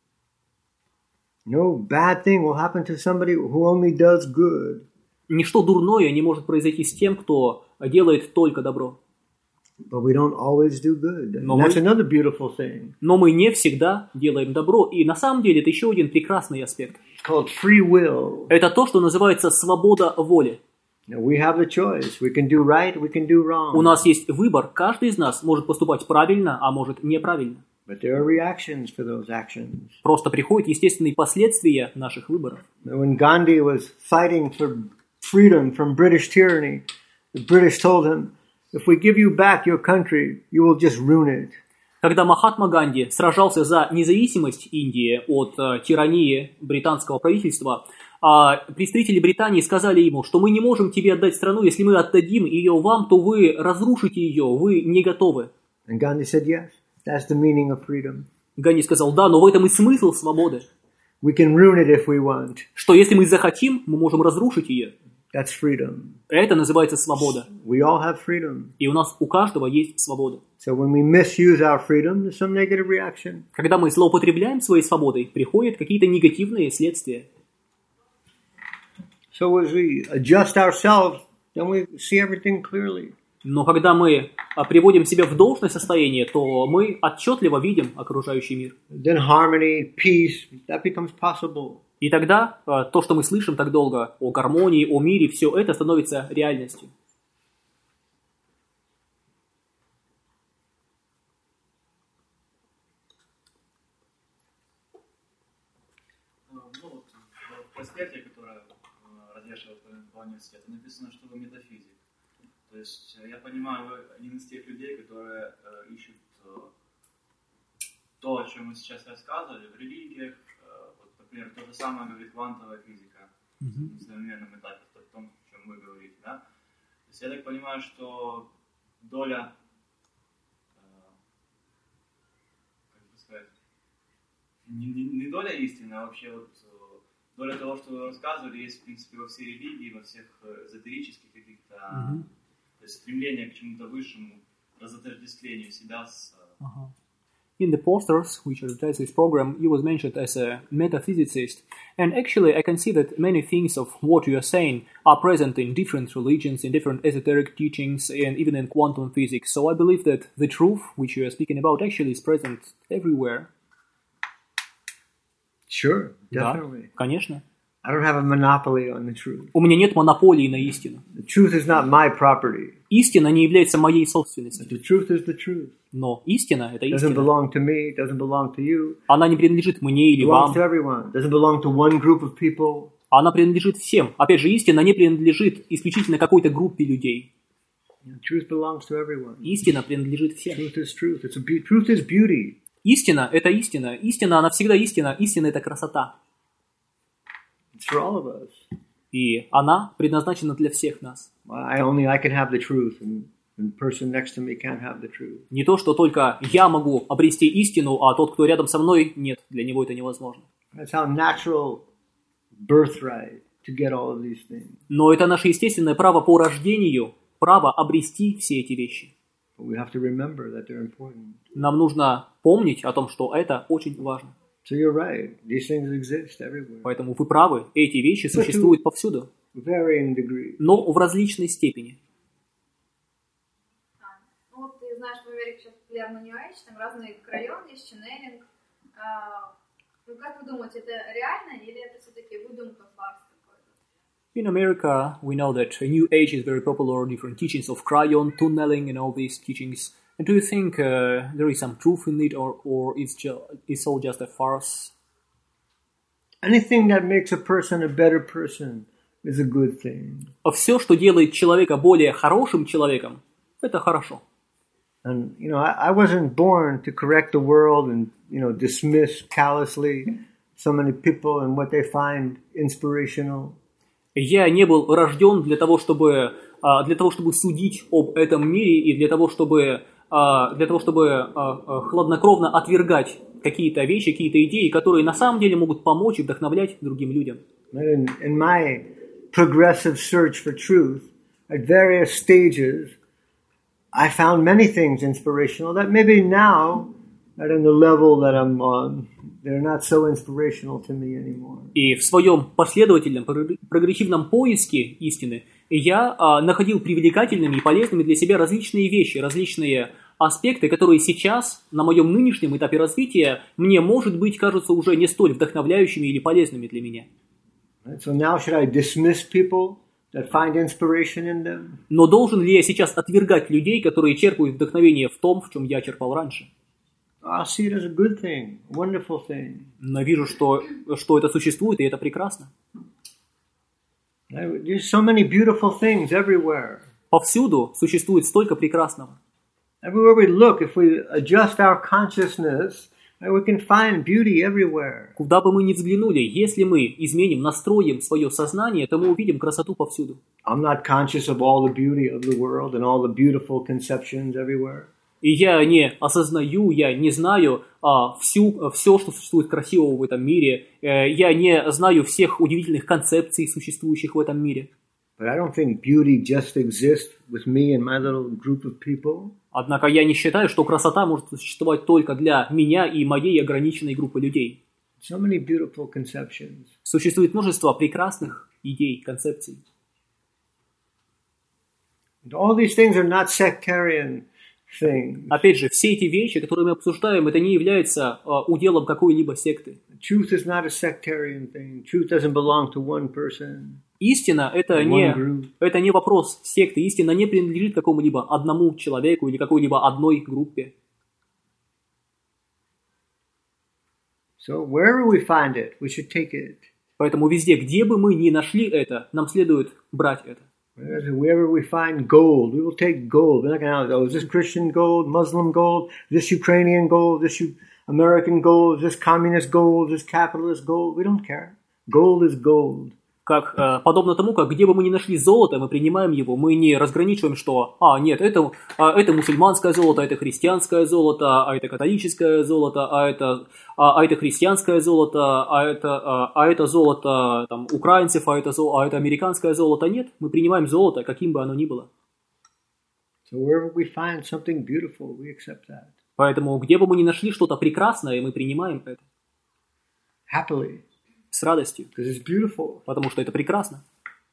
No bad thing will happen to somebody who only does good. Ничто дурное не может произойти с тем, кто делает только добро. But we don't always do good. And that's another beautiful thing. Но мы не всегда делаем добро. И на самом деле это еще один прекрасный аспект. It's called free will. Это то, что называется свобода воли. We have the choice. We can do right, we can do wrong. У нас есть выбор. Каждый из нас может поступать правильно, а может неправильно. But there are reactions for those actions. Просто приходят естественные последствия наших выборов. When Gandhi was fighting for freedom from British tyranny, the British told him, if we give you back your country, you will just ruin it. Когда Махатма Ганди сражался за независимость Индии от э, тирании британского правительства, э, представители Британии сказали ему, что мы не можем тебе отдать страну, если мы отдадим ее вам, то вы разрушите ее, вы не готовы. And Gandhi said, yes, that's the meaning of freedom. Ганди сказал, да, но в этом и смысл свободы. We can ruin it if we want. Что если мы захотим, мы можем разрушить ее. That's freedom. Это называется свобода. We all have freedom. И у нас у каждого есть свобода. So when we misuse our freedom, there's some negative reaction. Когда мы злоупотребляем своей свободой, приходят какие-то негативные следствия. So as we adjust ourselves, then we see everything clearly. Но когда мы а, приводим себя в должное состояние, то мы отчетливо видим окружающий мир. Then harmony, peace, that becomes possible. И тогда а, то, что мы слышим так долго о гармонии, о мире, все это становится реальностью. Ну, вот в проспекте, которое развешивают в университете, написано, что вы метафизик. То есть я понимаю, вы один из тех людей, которые э, ищут э, то, о чем мы сейчас рассказывали, в религиях. Э, вот, например, то же самое говорит квантовая физика mm-hmm. на современном этапе, в том, о чем вы говорите. Да? То есть я так понимаю, что доля, э, как бы сказать, не, не, не доля истины, а вообще вот, доля того, что вы рассказывали, есть в принципе во всей религии, во всех эзотерических каких-то... Mm-hmm. То есть стремление к чему-то высшему, разотождествлению себя с... Uh-huh. In the posters, which advertise this program, you was mentioned as a metaphysicist. And actually, I can see that many things of what you are saying are present in different religions, in different esoteric teachings, and even in quantum physics. So I believe that the truth, which you are speaking about, actually is present everywhere. Sure, definitely. Да, конечно. I don't have a monopoly on the truth. У меня нет монополии на истину. The truth is not my property. Истина не является моей собственностью. The truth is the truth. Но истина – это It doesn't истина. belong to me, it doesn't belong to you. Она не принадлежит мне или It вам. belongs to everyone. It doesn't belong to one group of people. Она принадлежит всем. Опять же, истина не принадлежит исключительно какой-то группе людей. The truth belongs to everyone. Истина принадлежит всем. Truth is truth. It's a be- truth is beauty. Истина – это истина. Истина, она всегда истина. Истина – это красота. It's for all of us. И она предназначена для всех нас. I only I can have the truth, and the person next to me can't have the truth. Не то, что только я могу обрести истину, а тот, кто рядом со мной, нет, для него это невозможно. That's our natural birthright to get all of these things. Но это наше естественное право по рождению, право обрести все эти вещи. But we have to remember that they're important. Нам нужно помнить о том, что это очень важно. So you're right. These things exist everywhere. Поэтому вы правы, эти вещи существуют повсюду, Varying degrees. но в различной степени. А, ну вот ты знаешь, в Америке сейчас популярно New Age, там разные районы, есть ченнелинг. А, ну как вы думаете, это реально или это все-таки выдумка, фарс какой-то? In America, we know that New Age is very popular, different teachings of cryon, tunneling and all these teachings. And do you think uh, there is some truth in it, or, or it's, ju- it's all just a farce? Anything that makes a person a better person is a good thing. Все, что делает человека более хорошим человеком, это хорошо. And, you know, I, I wasn't born to correct the world and, you know, dismiss callously so many people and what they find inspirational. Я не был рожден для того, чтобы, для того, чтобы судить об этом мире и для того, чтобы, для того, чтобы хладнокровно отвергать какие-то вещи, какие-то идеи, которые на самом деле могут помочь и вдохновлять другим людям. In, in my progressive search for truth, at various stages, I found many things inspirational that maybe now, at the level that I'm on, they're not so inspirational to me anymore. И в своем последовательном прогрессивном поиске истины я а, находил привлекательными и полезными для себя различные вещи, различные аспекты, которые сейчас, на моем нынешнем этапе развития, мне, может быть, кажутся уже не столь вдохновляющими или полезными для меня. So now should I dismiss people that find inspiration in them? Но должен ли я сейчас отвергать людей, которые черпают вдохновение в том, в чем я черпал раньше? I see it as a good thing, a wonderful thing. Но вижу, что, что это существует, и это прекрасно. There's so many beautiful things everywhere. Повсюду существует столько прекрасного. Everywhere we look, if we adjust our consciousness, we can find beauty everywhere. Куда бы мы ни взглянули, если мы изменим, настроим свое сознание, то мы увидим красоту повсюду. I'm not conscious of all the beauty of the world and all the beautiful conceptions everywhere. И я не осознаю, я не знаю а, всю, все, что существует красивого в этом мире. Я не знаю всех удивительных концепций, существующих в этом мире. But I don't think beauty just exists with me and my little group of people. Однако я не считаю, что красота может существовать только для меня и моей ограниченной группы людей. So many beautiful conceptions. Существует множество прекрасных идей, концепций. All these things are not sectarian things. Опять же, все эти вещи, которые мы обсуждаем, это не является а, уделом какой-либо секты. Truth is not a sectarian thing. Truth doesn't belong to one person. Истина это не, это не вопрос секты. Истина не принадлежит какому-либо одному человеку или какой-либо одной группе. So wherever we find it, we should take it. Поэтому везде, где бы мы ни нашли это, нам следует брать это. Wherever we find gold, we will take gold. We're not going to, oh, is this Christian gold, Muslim gold, is this Ukrainian gold, is this American gold, is this communist gold, is this capitalist gold? We don't care. Gold is gold. Как, э, подобно тому, как где бы мы ни нашли золото, мы принимаем его, мы не разграничиваем, что, а, нет, это, а, это мусульманское золото, а это христианское золото, а это католическое золото, а это, а, а это христианское золото, а это, а, а это золото там, украинцев, а это, а это американское золото. Нет, мы принимаем золото, каким бы оно ни было. So wherever we find something beautiful, we accept that. Поэтому, где бы мы ни нашли что-то прекрасное, мы принимаем это. Happily. С радостью. Because it's beautiful. Потому что это прекрасно.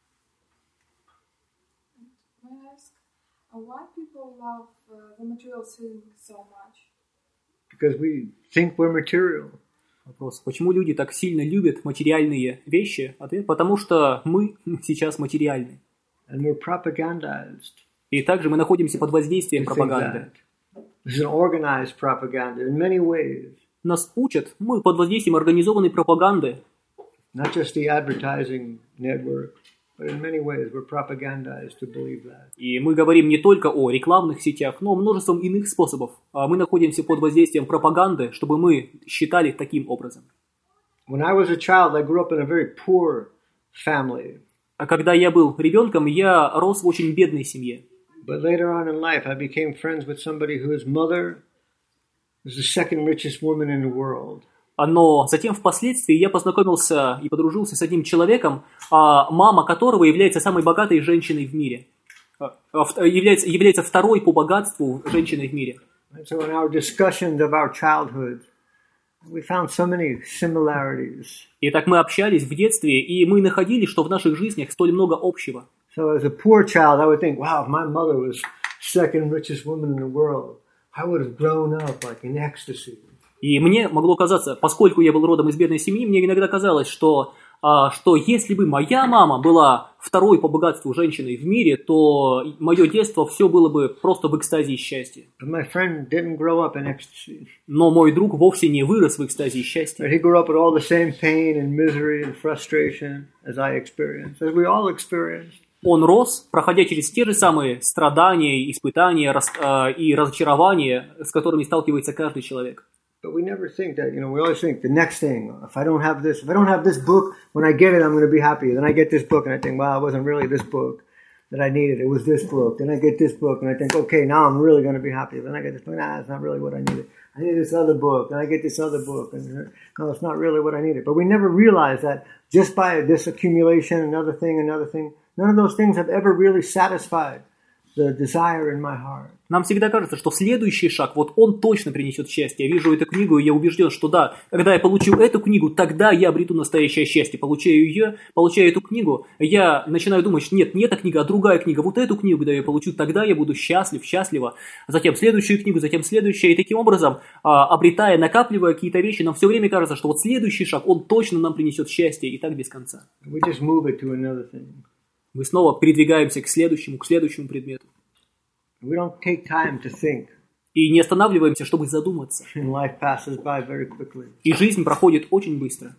May I ask, why people love uh, the material things so much? Because we think we're material. Вопрос. Почему люди так сильно любят материальные вещи? Ответ. Потому что мы сейчас материальны. And we're propagandized. И также мы находимся под воздействием пропаганды. This is an organized propaganda in many ways. Нас учат, мы под воздействием организованной пропаганды. Not just the advertising network, but in many ways we're propagandized to believe that. И мы говорим не только о рекламных сетях, но множеством иных способов. Мы находимся под воздействием пропаганды, чтобы мы считали таким образом. When I was a child, I grew up in a very poor family. А когда я был ребенком, я рос в очень бедной семье. But later on in life, I became friends with somebody whose mother was the second richest woman in the world. Но затем впоследствии я познакомился и подружился с одним человеком, мама которого является самой богатой женщиной в мире. Является, является второй по богатству женщиной в мире. So in our discussions of our childhood, we found so many similarities. Итак, мы общались в детстве, и мы находили, что в наших жизнях столь много общего. So as a poor child, I would think, wow, if my mother was second richest woman in the world, I would have grown up like in ecstasy. И мне могло казаться, поскольку я был родом из бедной семьи, мне иногда казалось, что, а, что если бы моя мама была второй по богатству женщиной в мире, то мое детство все было бы просто в экстазе и счастье. Но мой друг вовсе не вырос в экстазе и счастье. Он рос, проходя через те же самые страдания, испытания рас, а, и разочарования, с которыми сталкивается каждый человек. But we never think that, you know, we always think the next thing, if I don't have this, if I don't have this book, when I get it, I'm going to be happy. Then I get this book and I think, wow, it wasn't really this book that I needed. It was this book. Then I get this book and I think, okay, now I'm really going to be happy. Then I get this book, nah, it's not really what I needed. I need this other book. Then I get this other book. And no, it's not really what I needed. But we never realize that just by this accumulation, another thing, another thing, none of those things have ever really satisfied the desire in my heart. Нам всегда кажется, что следующий шаг, вот он точно принесет счастье. Я вижу эту книгу, и я убежден, что да, когда я получу эту книгу, тогда я обрету настоящее счастье. Получаю ее, получаю эту книгу, я начинаю думать, что нет, не эта книга, а другая книга. Вот эту книгу, когда я получу, тогда я буду счастлив, счастлива. Затем следующую книгу, затем следующую. И таким образом, обретая, накапливая какие-то вещи, нам все время кажется, что вот следующий шаг, он точно нам принесет счастье. И так без конца. We just move it to another thing. Мы снова передвигаемся к следующему, к следующему предмету. We don't take time to think. И не останавливаемся, чтобы задуматься. And life passes by very quickly. И жизнь проходит очень быстро.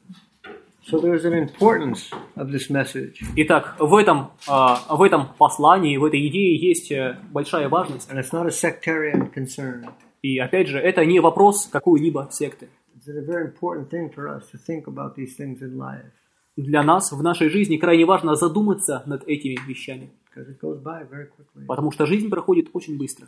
So there's an importance of this message. Итак, в этом, в этом послании, в этой идее есть большая важность. And it's not a sectarian concern. И опять же, это не вопрос какой-либо секты. It's a very important thing for us to think about these things in life. Для нас в нашей жизни крайне важно задуматься над этими вещами. It goes by very quickly. Потому что жизнь проходит очень быстро.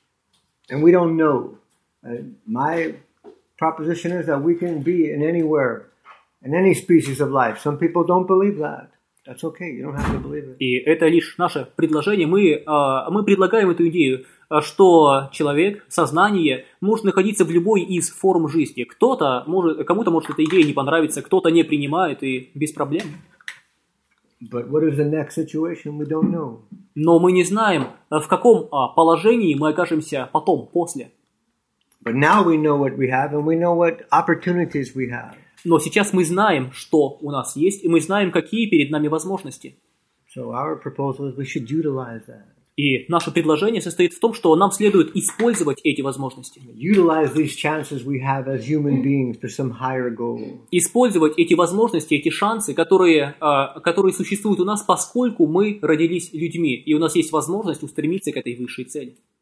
And we don't know. Uh, my proposition is that we can be in anywhere, in any species of life. Some people don't believe that. That's okay. You don't have to believe it. И это лишь наше предложение. Мы, uh, мы предлагаем эту идею, что человек, сознание может находиться в любой из форм жизни. Кто-то может, кому-то может эта идея не понравиться, кто-то не принимает, и без проблем. But what is the next situation? We don't know. Но мы не знаем, в каком а, положении мы окажемся потом, после. But now we know what we have, and we know what opportunities we have. Но сейчас мы знаем, что у нас есть, и мы знаем, какие перед нами возможности. So our proposal is we should utilize that. И наше предложение состоит в том, что нам следует использовать эти возможности. Utilize these chances we have as human beings to some higher goal. Использовать эти возможности, эти шансы, которые, а, которые существуют у нас, поскольку мы родились людьми, и у нас есть возможность устремиться к этой высшей цели.